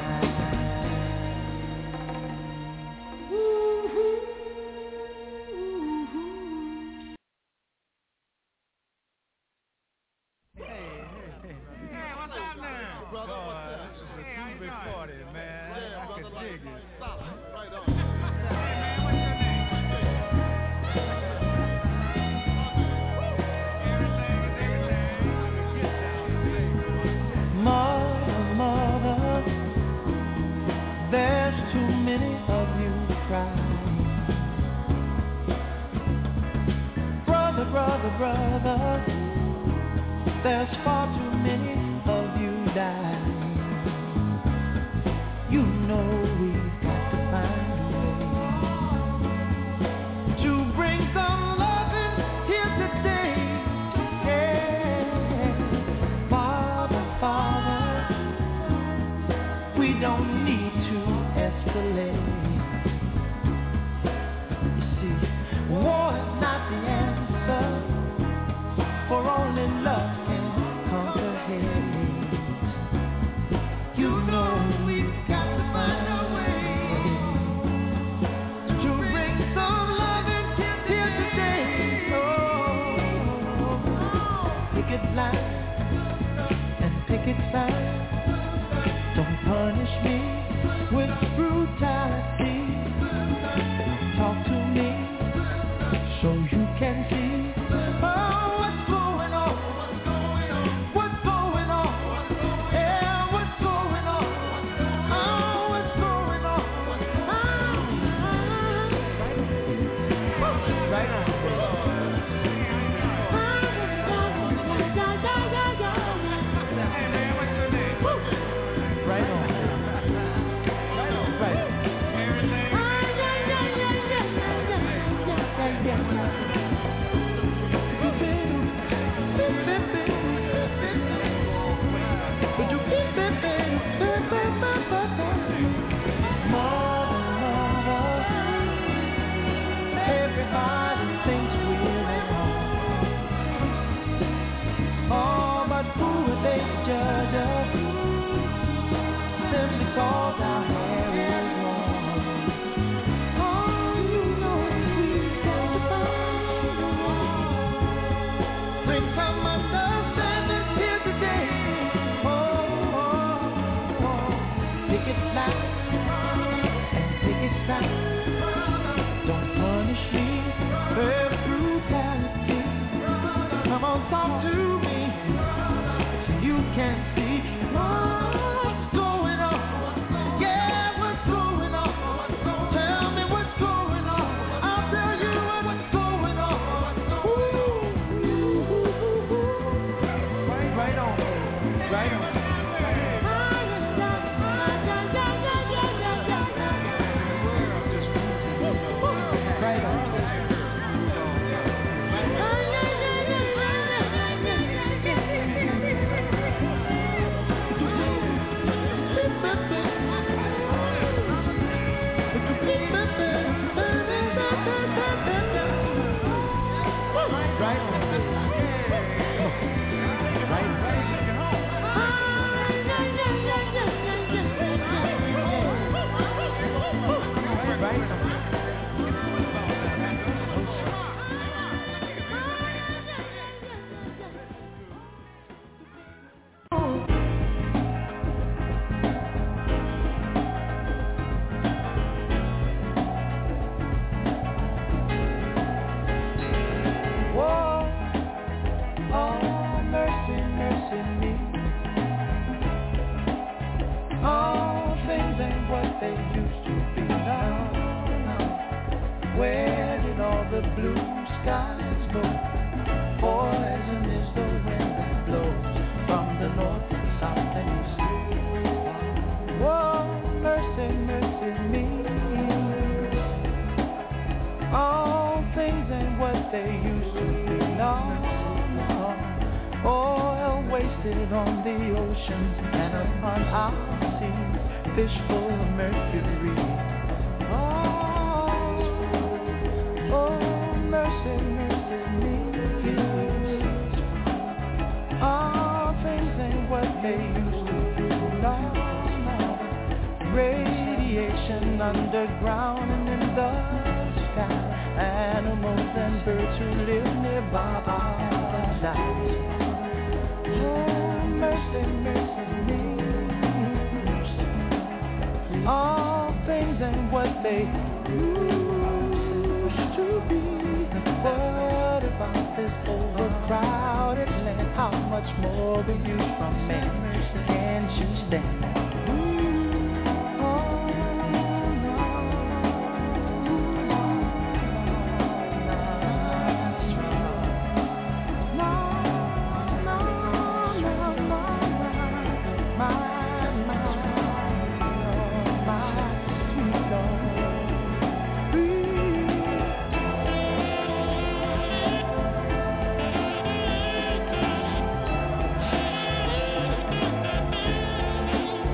What's going on? Yeah, what's going on? Tell me what's Thank you.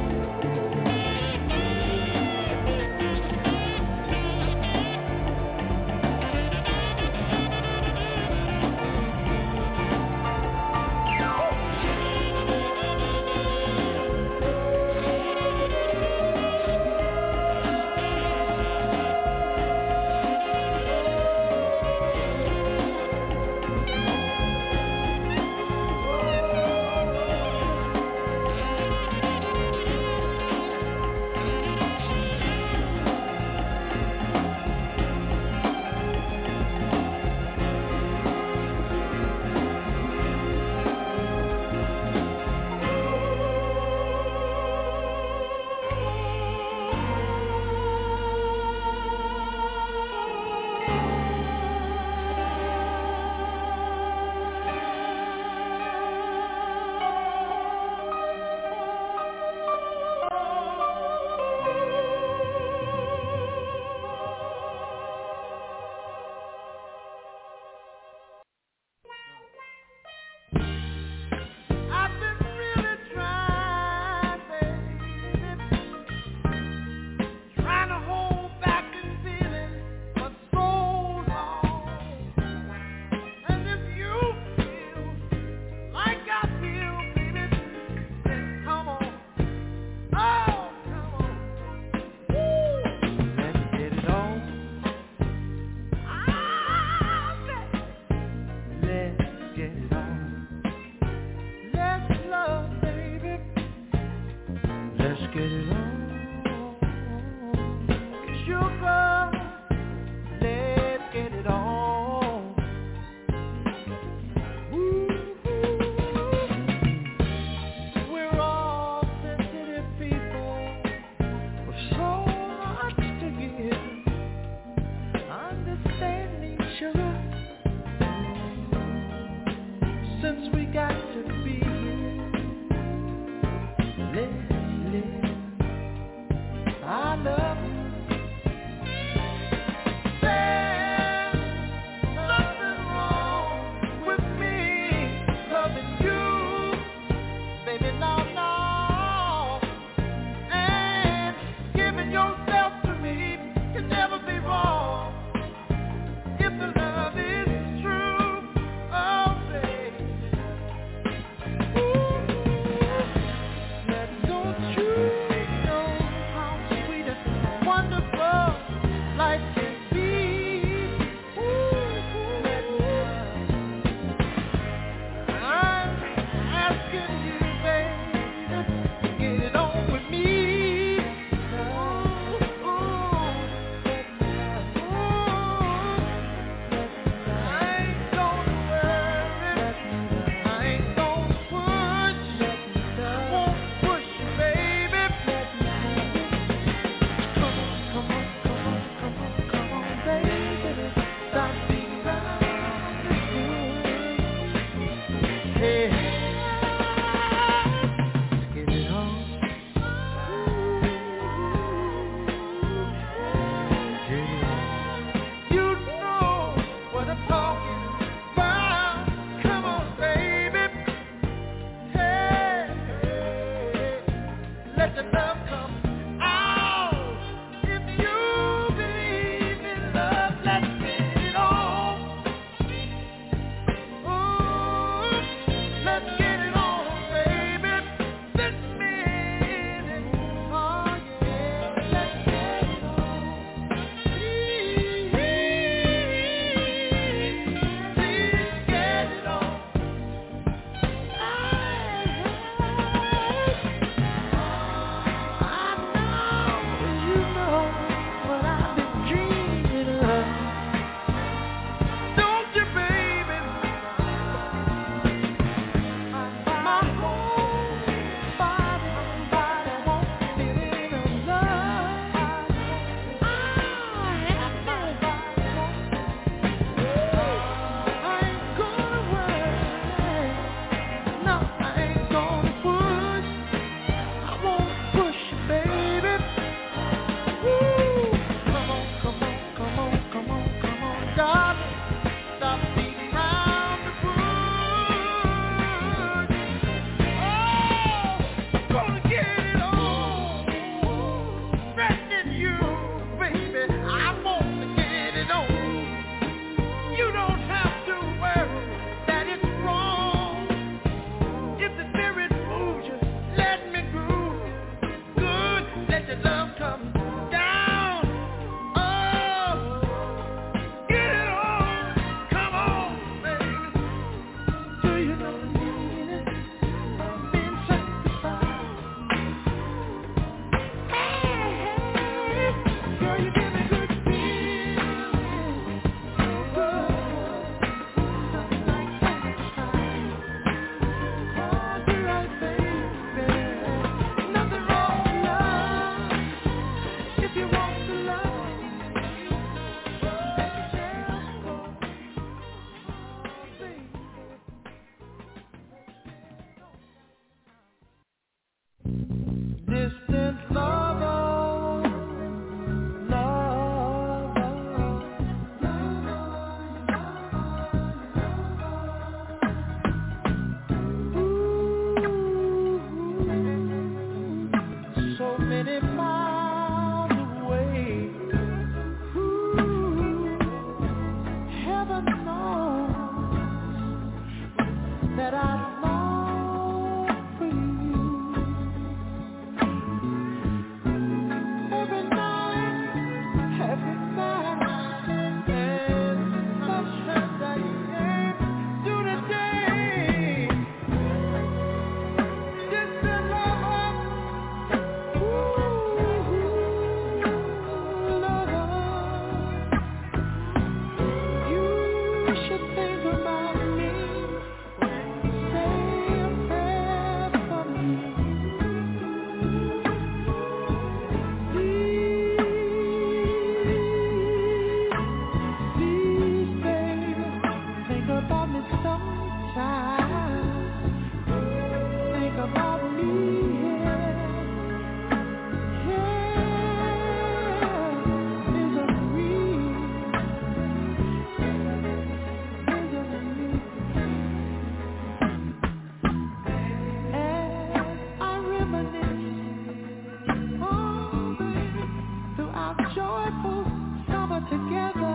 joyful summer together.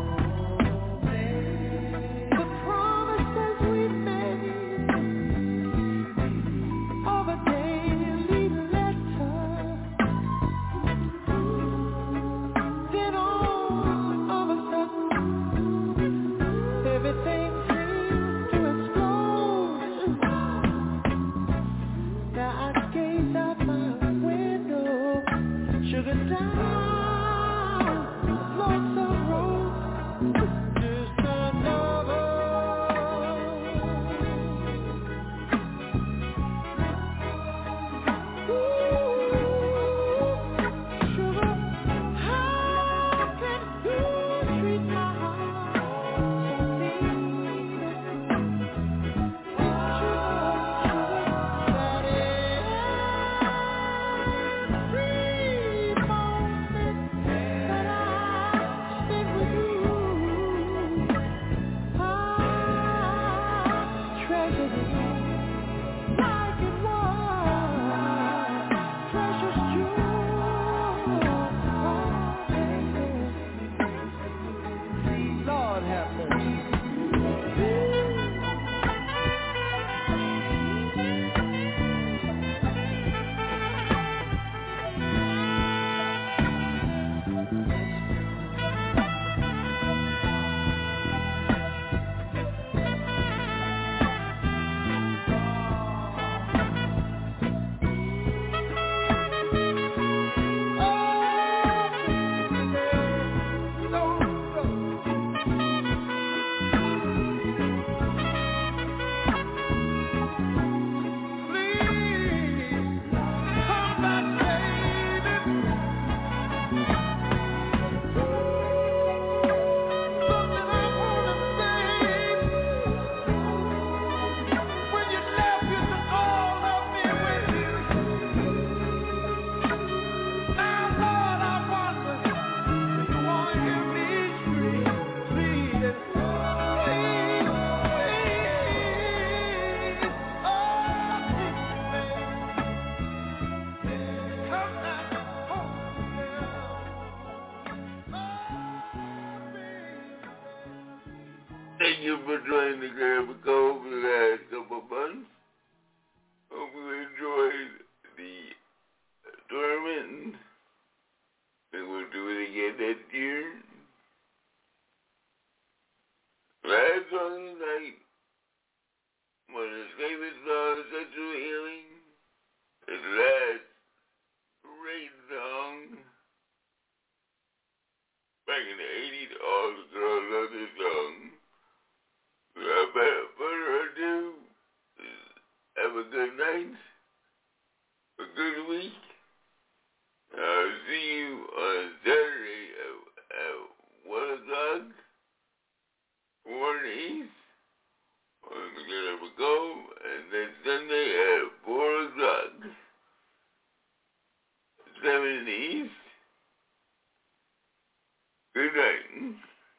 The promises we made of a daily letter. Then all of a sudden, everything seemed to explode. Now I gaze out my window, sugar down, lonesome road, just another. Ooh, sugar, how can you treat my heart so mean? Lord have mercy. Thank you for joining the Grab a Go for the last couple of months. Hope you enjoyed the tournament. And we'll do it again next year. Last song tonight, one of his favorite songs, Sexual Healing. His last great song. Back in the eighties, all the girls love this song. Without further ado, have a good night, a good week. I'll see you on Saturday at, at one o'clock, four in the east, on the Get Up and Go, and then Sunday at four o'clock, seven in the east. Good night.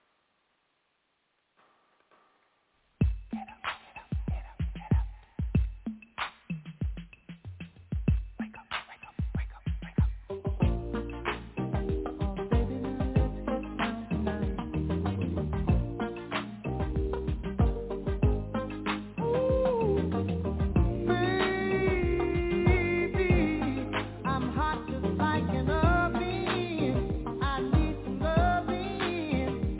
I'm hot just like an oven. I need some loving.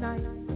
night.